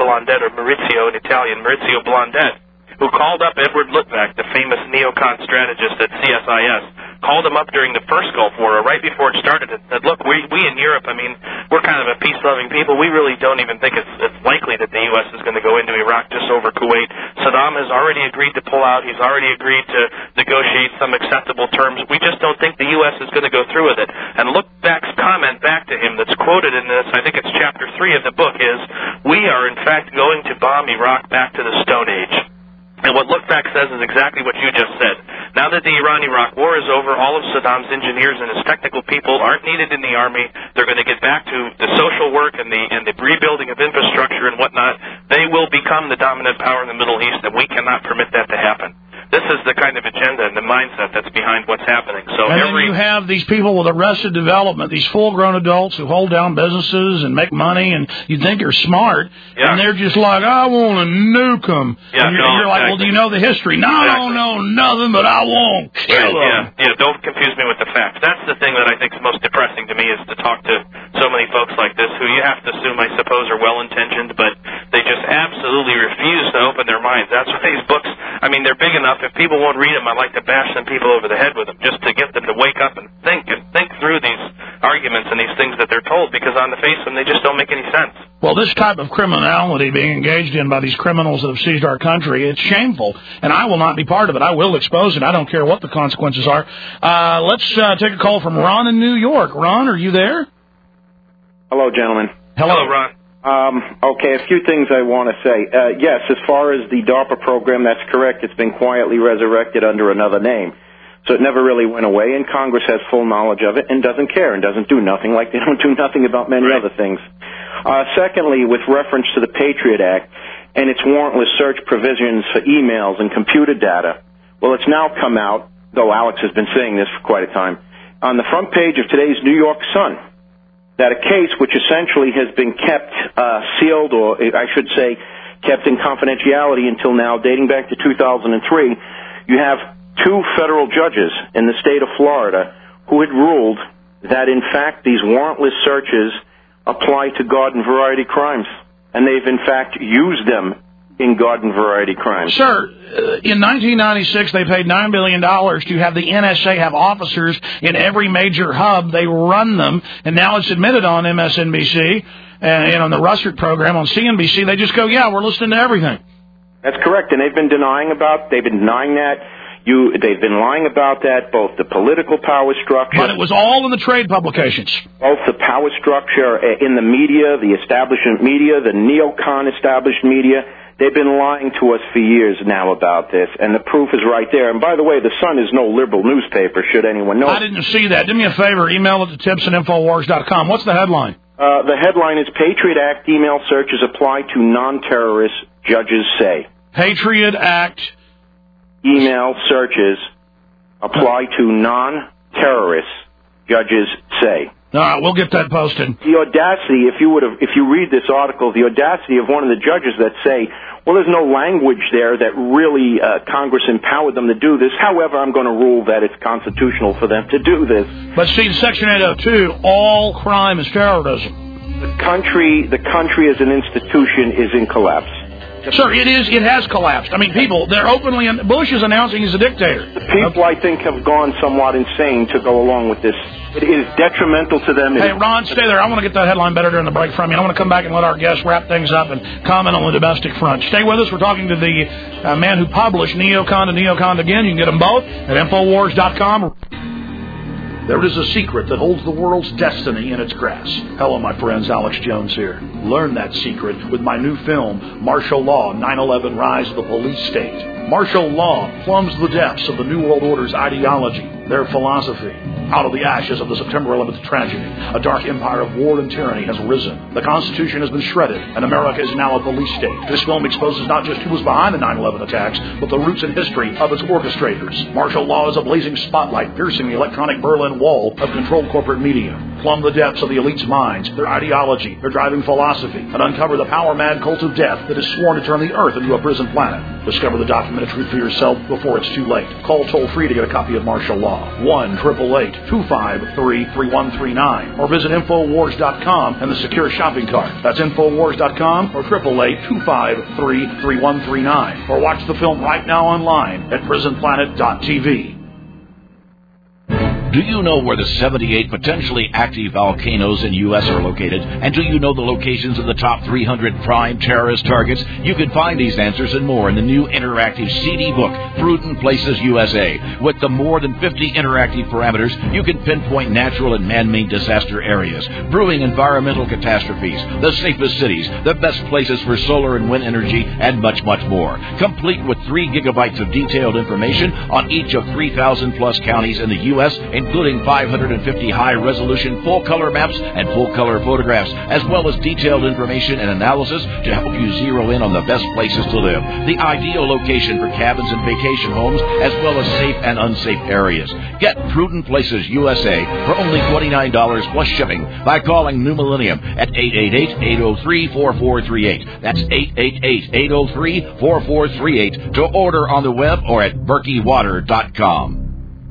Blondet, who called up Edward Luttwak, the famous neocon strategist at CSIS, called him up during the first Gulf War, or right before it started, and said, look, we in Europe, we're kind of a peace-loving people. We really don't even think it's likely that the U.S. is going to go into Iraq just over Kuwait. Saddam has already agreed to pull out. He's already agreed to negotiate some acceptable terms. We just don't think the U.S. is going to go through with it. And Luttwak's comment back to him that's quoted in this, I think it's chapter 3 of the book, is, we are in fact going to bomb Iraq back to the Stone Age. And what Luttwak says is exactly what you just said. Now that the Iran-Iraq war is over, all of Saddam's engineers and his technical people aren't needed in the army. They're going to get back to the social work and the rebuilding of infrastructure and whatnot. They will become the dominant power in the Middle East, and we cannot permit that to happen. This is the kind of agenda and the mindset that's behind what's happening. So and then you have these people with arrested development, these full-grown adults who hold down businesses and make money, and you think you're smart, and they're just like, I want to nuke them. Yeah, and you're like, well, do you know the history? No, I don't know nothing, but I won't kill them. Yeah, don't confuse me with the facts. That's the thing that I think is most depressing to me, is to talk to so many folks like this who you have to assume, I suppose, are well-intentioned, but they just absolutely refuse to open their minds. That's why these books, they're big enough. If people won't read them, I like to bash some people over the head with them, just to get them to wake up and think through these arguments and these things that they're told, because on the face of them, they just don't make any sense. Well, this type of criminality being engaged in by these criminals that have seized our country, it's shameful, and I will not be part of it. I will expose it. I don't care what the consequences are. Let's take a call from Ron in New York. Ron, are you there? Hello, gentlemen. Hello, Ron. Okay, a few things I want to say. Yes, as far as the DARPA program, that's correct. It's been quietly resurrected under another name. So it never really went away, and Congress has full knowledge of it and doesn't care and doesn't do nothing, like they don't do nothing about many other things. Secondly, with reference to the Patriot Act and its warrantless search provisions for emails and computer data, well, it's now come out though Alex has been saying this for quite a time, on the front page of today's New York Sun, that a case which essentially has been kept sealed, or I should say kept in confidentiality until now, dating back to 2003, you have 2 federal judges in the state of Florida who had ruled that, in fact, these warrantless searches apply to garden variety crimes. And they've, in fact, used them in garden variety crimes. Sir, in 1996, they paid $9 billion to have the NSA have officers in every major hub. They run them, and now it's admitted on MSNBC and on the Russert program on CNBC. They just go, yeah, we're listening to everything. That's correct, and they've been denying that. They've been lying about that, both the political power structure. But it was all in the trade publications. Both the power structure in the media, the establishment media, the neocon established media. They've been lying to us for years now about this, and the proof is right there. And by the way, the Sun is no liberal newspaper, should anyone know. I didn't see that. Do me a favor, email it to tips@infowars.com. What's the headline? The headline is Patriot Act email searches apply to non-terrorists, judges say. Patriot Act email searches apply to non-terrorists, judges say. All right, we'll get that posted. The audacity, if you read this article, the audacity of one of the judges that say, well, there's no language there that really Congress empowered them to do this. However, I'm going to rule that it's constitutional for them to do this. But see, Section 802, all crime is terrorism. The country as an institution is in collapse. Sir, it is. It has collapsed. I mean, people, they're openly... Bush is announcing he's a dictator. The people, I think, have gone somewhat insane to go along with this. It is detrimental to them. Hey, Ron, stay there. I want to get that headline better during the break from you. I want to come back and let our guests wrap things up and comment on the domestic front. Stay with us. We're talking to the man who published Neocon to Neocon Again. You can get them both at Infowars.com. There is a secret that holds the world's destiny in its grasp. Hello, my friends. Alex Jones here. Learn that secret with my new film, Martial Law, 9/11 Rise of the Police State. Martial law plumbs the depths of the New World Order's ideology, their philosophy. Out of the ashes of the September 11th tragedy, a dark empire of war and tyranny has risen. The Constitution has been shredded, and America is now a police state. This film exposes not just who was behind the 9/11 attacks, but the roots and history of its orchestrators. Martial law is a blazing spotlight piercing the electronic Berlin Wall of controlled corporate media. Plumb the depths of the elite's minds, their ideology, their driving philosophy, and uncover the power-mad cult of death that is sworn to turn the Earth into a prison planet. Discover the documented truth for yourself before it's too late. Call toll-free to get a copy of Martial Law, 1-888-253-3139, or visit Infowars.com and the secure shopping cart. That's Infowars.com or 888-253-3139. Or watch the film right now online at PrisonPlanet.tv. Do you know where the 78 potentially active volcanoes in U.S. are located? And do you know the locations of the top 300 prime terrorist targets? You can find these answers and more in the new interactive CD book, Prudent Places USA. With the more than 50 interactive parameters, you can pinpoint natural and man-made disaster areas, brewing environmental catastrophes, the safest cities, the best places for solar and wind energy, and much, much more. Complete with 3 gigabytes of detailed information on each of 3,000-plus counties in the U.S., including 550 high-resolution full-color maps and full-color photographs, as well as detailed information and analysis to help you zero in on the best places to live, the ideal location for cabins and vacation homes, as well as safe and unsafe areas. Get Prudent Places USA for only $29 plus shipping by calling New Millennium at 888-803-4438. That's 888-803-4438 to order on the web or at BerkeyWater.com.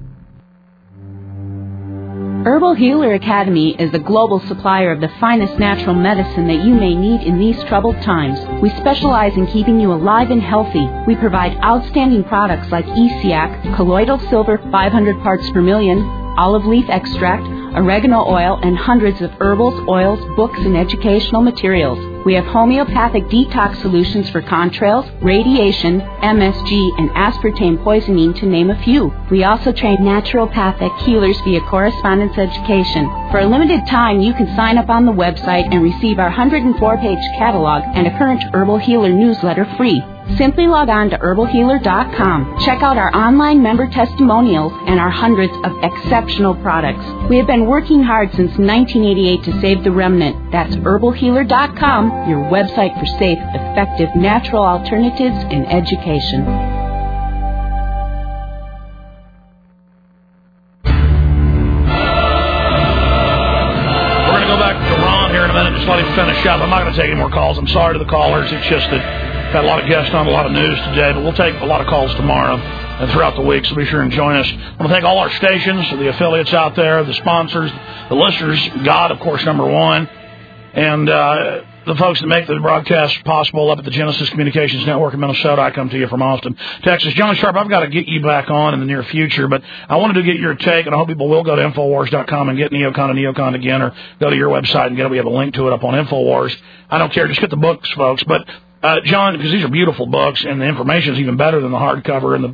Herbal Healer Academy is the global supplier of the finest natural medicine that you may need in these troubled times. We specialize in keeping you alive and healthy. We provide outstanding products like ESIAC, colloidal silver 500 parts per million, olive leaf extract, oregano oil, and hundreds of herbals, oils, books, and educational materials. We have homeopathic detox solutions for contrails, radiation, MSG, and aspartame poisoning, to name a few. We also train naturopathic healers via correspondence education. For a limited time, you can sign up on the website and receive our 104-page catalog and a current Herbal Healer newsletter free. Simply log on to herbalhealer.com. Check out our online member testimonials and our hundreds of exceptional products. We have been working hard since 1988 to save the remnant. That's herbalhealer.com, your website for safe, effective, natural alternatives in education. let him finish up. I'm not going to take any more calls. I'm sorry to the callers. It's just that got a lot of guests on, a lot of news today, but we'll take a lot of calls tomorrow and throughout the week, so be sure and join us. I want to thank all our stations, the affiliates out there, the sponsors, the listeners, God, of course, number one, and the folks that make the broadcast possible up at the Genesis Communications Network in Minnesota. I come to you from Austin, Texas. John Sharp, I've got to get you back on in the near future, but I wanted to get your take, and I hope people will go to Infowars.com and get Neocon and Neocon again, or go to your website and get it. We have a link to it up on Infowars. I don't care. Just get the books, folks. But, John, because these are beautiful books, and the information is even better than the hardcover and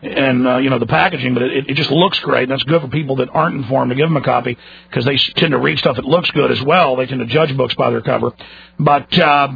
the packaging, but it just looks great, and that's good for people that aren't informed to give them a copy, because they tend to read stuff that looks good as well. They tend to judge books by their cover. But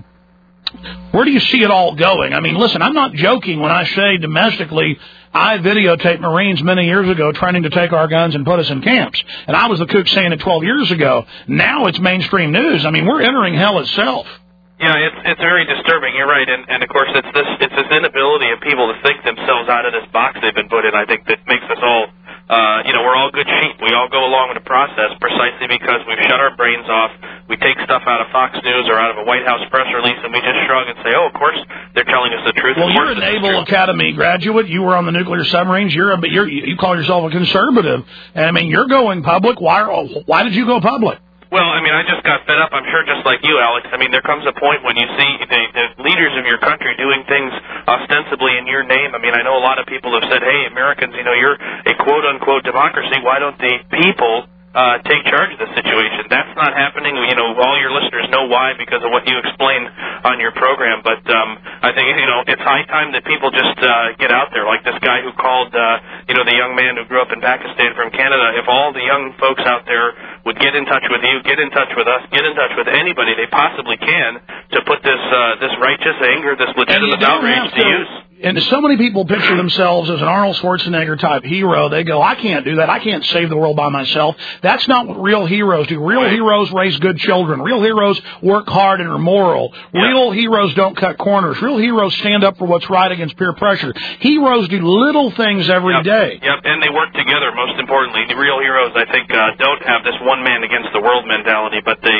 where do you see it all going? I mean, listen, I'm not joking when I say domestically, I videotaped Marines many years ago training to take our guns and put us in camps. And I was the kook saying it 12 years ago. Now it's mainstream news. I mean, we're entering hell itself. Yeah, it's very disturbing. You're right, and of course it's this inability of people to think themselves out of this box they've been put in. I think that makes us all, we're all good sheep. We all go along with the process precisely because we've shut our brains off. We take stuff out of Fox News or out of a White House press release, and we just shrug and say, "Oh, of course they're telling us the truth." Well, you're a Naval Academy graduate. You were on the nuclear submarines. You call yourself a conservative, and I mean you're going public. Why did you go public? Well, I mean, I just got fed up, I'm sure, just like you, Alex. I mean, there comes a point when you see the leaders of your country doing things ostensibly in your name. I mean, I know a lot of people have said, hey, Americans, you're a quote-unquote democracy. Why don't the people take charge of the situation? That's not happening. All your listeners know why because of what you explain on your program. But I think, it's high time that people just get out there, like this guy who called, the young man who grew up in Pakistan from Canada. If all the young folks out there would get in touch with you, get in touch with us, get in touch with anybody they possibly can to put this righteous anger, this legitimate outrage to use. And so many people picture themselves as an Arnold Schwarzenegger type hero. They go, I can't do that. I can't save the world by myself. That's not what real heroes do. Real heroes raise good children. Real heroes work hard and are moral. Real heroes don't cut corners. Real heroes stand up for what's right against peer pressure. Heroes do little things every day. Yep, and they work together, most importantly. The real heroes, I think, don't have this one man against the world mentality, but they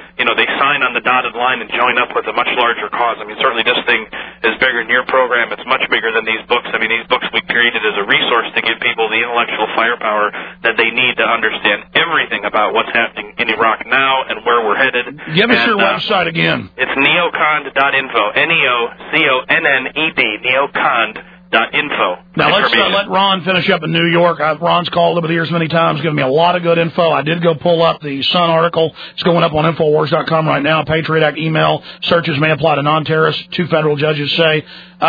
sign on the dotted line and join up with a much larger cause. I mean, certainly this thing is bigger than your program. It's much bigger than these books. I mean, these books we created as a resource to give people the intellectual firepower that they need to understand everything about what's happening in Iraq now and where we're headed. Give us your website again. It's neocond.info, Neoconned, neocond.info. Now, let's let Ron finish up in New York. Ron's called over the years many times, giving me a lot of good info. I did go pull up the Sun article. It's going up on Infowars.com right now. Patriot Act email searches may apply to non-terrorists, 2 federal judges say.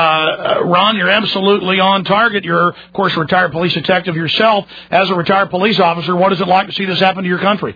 Ron, you're absolutely on target. You're, of course, a retired police detective yourself. As a retired police officer, what is it like to see this happen to your country?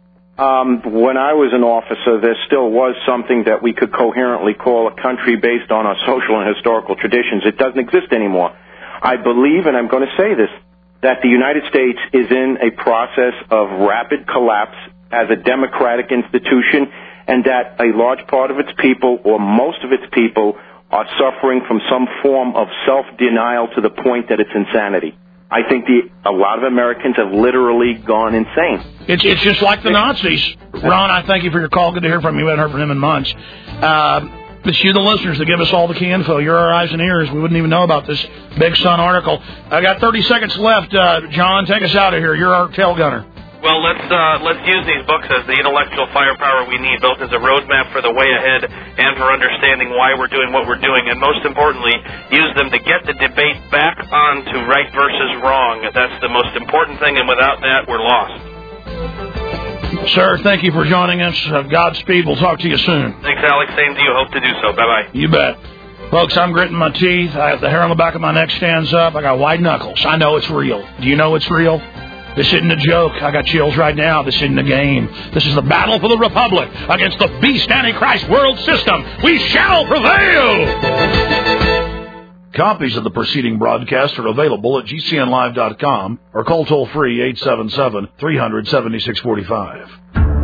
When I was an officer, there still was something that we could coherently call a country based on our social and historical traditions. It doesn't exist anymore. I believe, and I'm going to say this, that the United States is in a process of rapid collapse as a democratic institution, and that a large part of its people, or most of its people, are suffering from some form of self-denial to the point that it's insanity. I think a lot of Americans have literally gone insane. It's just like the Nazis. Ron, I thank you for your call. Good to hear from you. We haven't heard from him in months. It's you, the listeners, that give us all the key info. You're our eyes and ears. We wouldn't even know about this Big Sun article. I got 30 seconds left. John, take us out of here. You're our tail gunner. Well, let's use these books as the intellectual firepower we need, both as a roadmap for the way ahead and for understanding why we're doing what we're doing, and most importantly, use them to get the debate back on to right versus wrong. That's the most important thing, and without that, we're lost. Sir, thank you for joining us. Godspeed. We'll talk to you soon. Thanks, Alex. Same to you. Hope to do so. Bye-bye. You bet. Folks, I'm gritting my teeth. I have the hair on the back of my neck stands up. I got wide knuckles. I know it's real. Do you know it's real? This isn't a joke. I got chills right now. This isn't a game. This is the battle for the Republic against the beast Antichrist world system. We shall prevail! Copies of the preceding broadcast are available at GCNlive.com or call toll-free 877-300-7645.